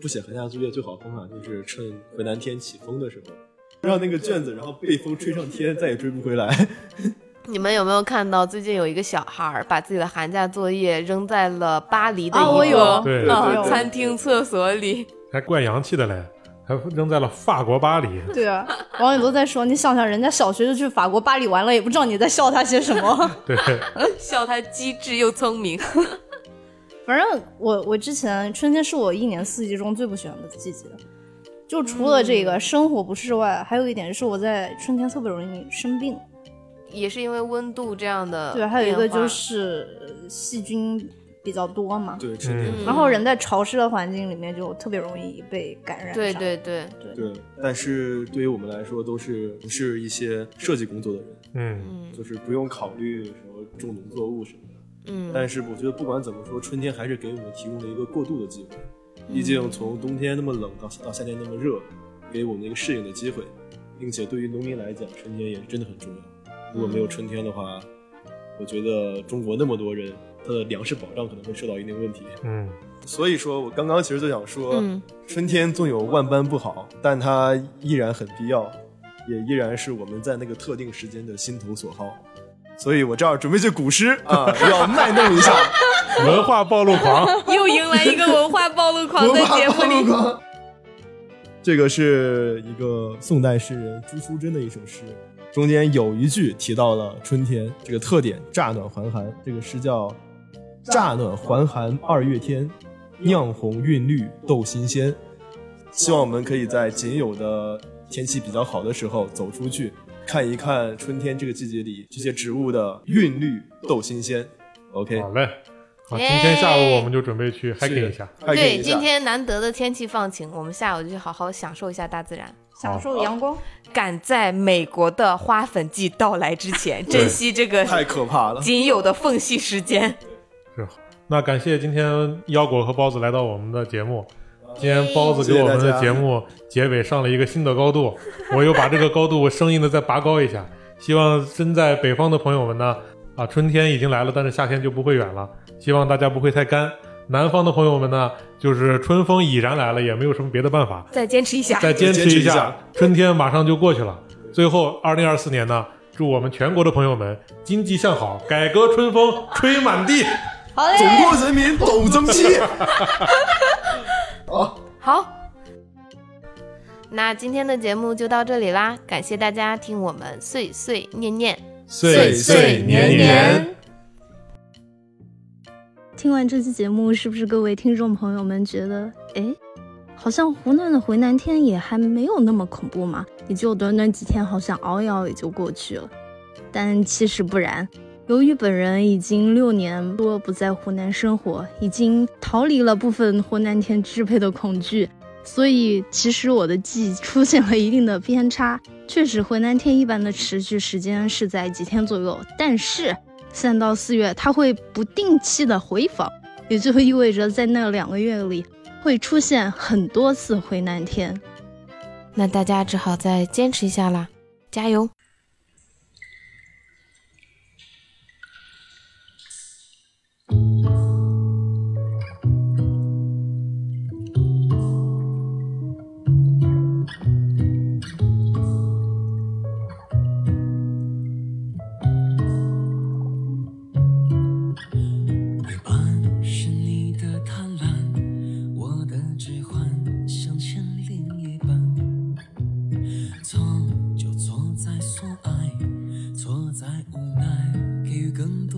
不写寒假作业最好的方法就是趁回南天起风的时候，让那个卷子然后被风吹上天，再也追不回来。 你们有没有看到最近有一个小孩把自己的寒假作业扔在了巴黎的啊，我一有， 对个、呃有餐厅厕所里？ 还怪洋气的嘞，还扔在了法国巴黎。 对啊，网友都在说，你想想，人家小学就去法国巴黎玩了，也不知道你在笑他些什么。 对， 笑他机智又聪明。 反正我我之前春天是我一年四季中最不喜欢的季节，就除了这个生活不适外，还有一点是我在春天特别容易生病。 也是因为温度这样的对，还有一个变化就是呃细菌比较多嘛。 对，春天、 嗯然后人在潮湿的环境里面就特别容易被感染上。 对对对， 对，但是对于我们来说，都是不是一些设计工作的人， 嗯， 就是不用考虑什么种农作物什么的。 嗯， 但是我觉得不管怎么说，春天还是给我们提供了一个过渡的机会。毕竟从冬天那么冷到到夏天那么热，给我们一个适应的机会，并且对于农民来讲，春天也真的很重要。如果没有春天的话，我觉得中国那么多人，他的粮食保障可能会受到一定问题。 嗯， 所以说我刚刚其实就想说， 嗯春天纵有万般不好，但它依然很必要，也依然是我们在那个特定时间的心头所好。所以我这儿准备句古诗啊，要卖弄一下文化暴露狂。 又迎来一个文化暴露狂在节目里。 这个是一个宋代诗人朱淑珍的一首诗，中间有一句提到了春天这个特点，乍暖还寒。这个诗叫乍暖还寒二月天，酿红韵绿豆新鲜。希望我们可以在仅有的天气比较好的时候走出去，看一看春天这个季节里这些植物的韵律豆新鲜。 OK， 好嘞，好，今天下午我们就准备去 hiking 一下。 对， 还可以一下今天难得的天气放晴，我们下午就好好享受一下大自然， 享受阳光。 赶在美国的花粉季到来之前，珍惜这个太可怕了。 仅有的缝隙时间。 是，那感谢今天腰果和包子来到我们的节目。今天包子给我们的节目结尾上了一个新的高度，我又把这个高度声音的再拔高一下。希望身在北方的朋友们呢，啊，春天已经来了，但是夏天就不会远了，希望大家不会太干。南方的朋友们呢，就是春风已然来了，也没有什么别的办法， 再坚持一下， 再坚持坚持一下， 一下春天马上就过去了。最后二零二四年呢，祝我们全国的朋友们经济向好，改革春风吹满地。 好嘞， 中国人民斗争气。 好，那今天的节目就到这里啦，感谢大家听我们碎碎念念， 岁岁年年。 听完这期节目，是不是各位听众朋友们觉得，哎，好像湖南的回南天也还没有那么恐怖嘛？也就短短几天，好像熬一熬也就过去了。但其实不然，由于本人已经六年多不在湖南生活，已经逃离了部分湖南天支配的恐惧，所以其实我的记忆出现了一定的偏差。确实，回南天一般的持续时间是在几天左右，但是三到四月它会不定期的回访，也就意味着在那两个月里会出现很多次回南天。 那大家只好再坚持一下啦，加油！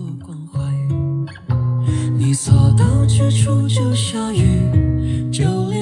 所到之处就下雨，就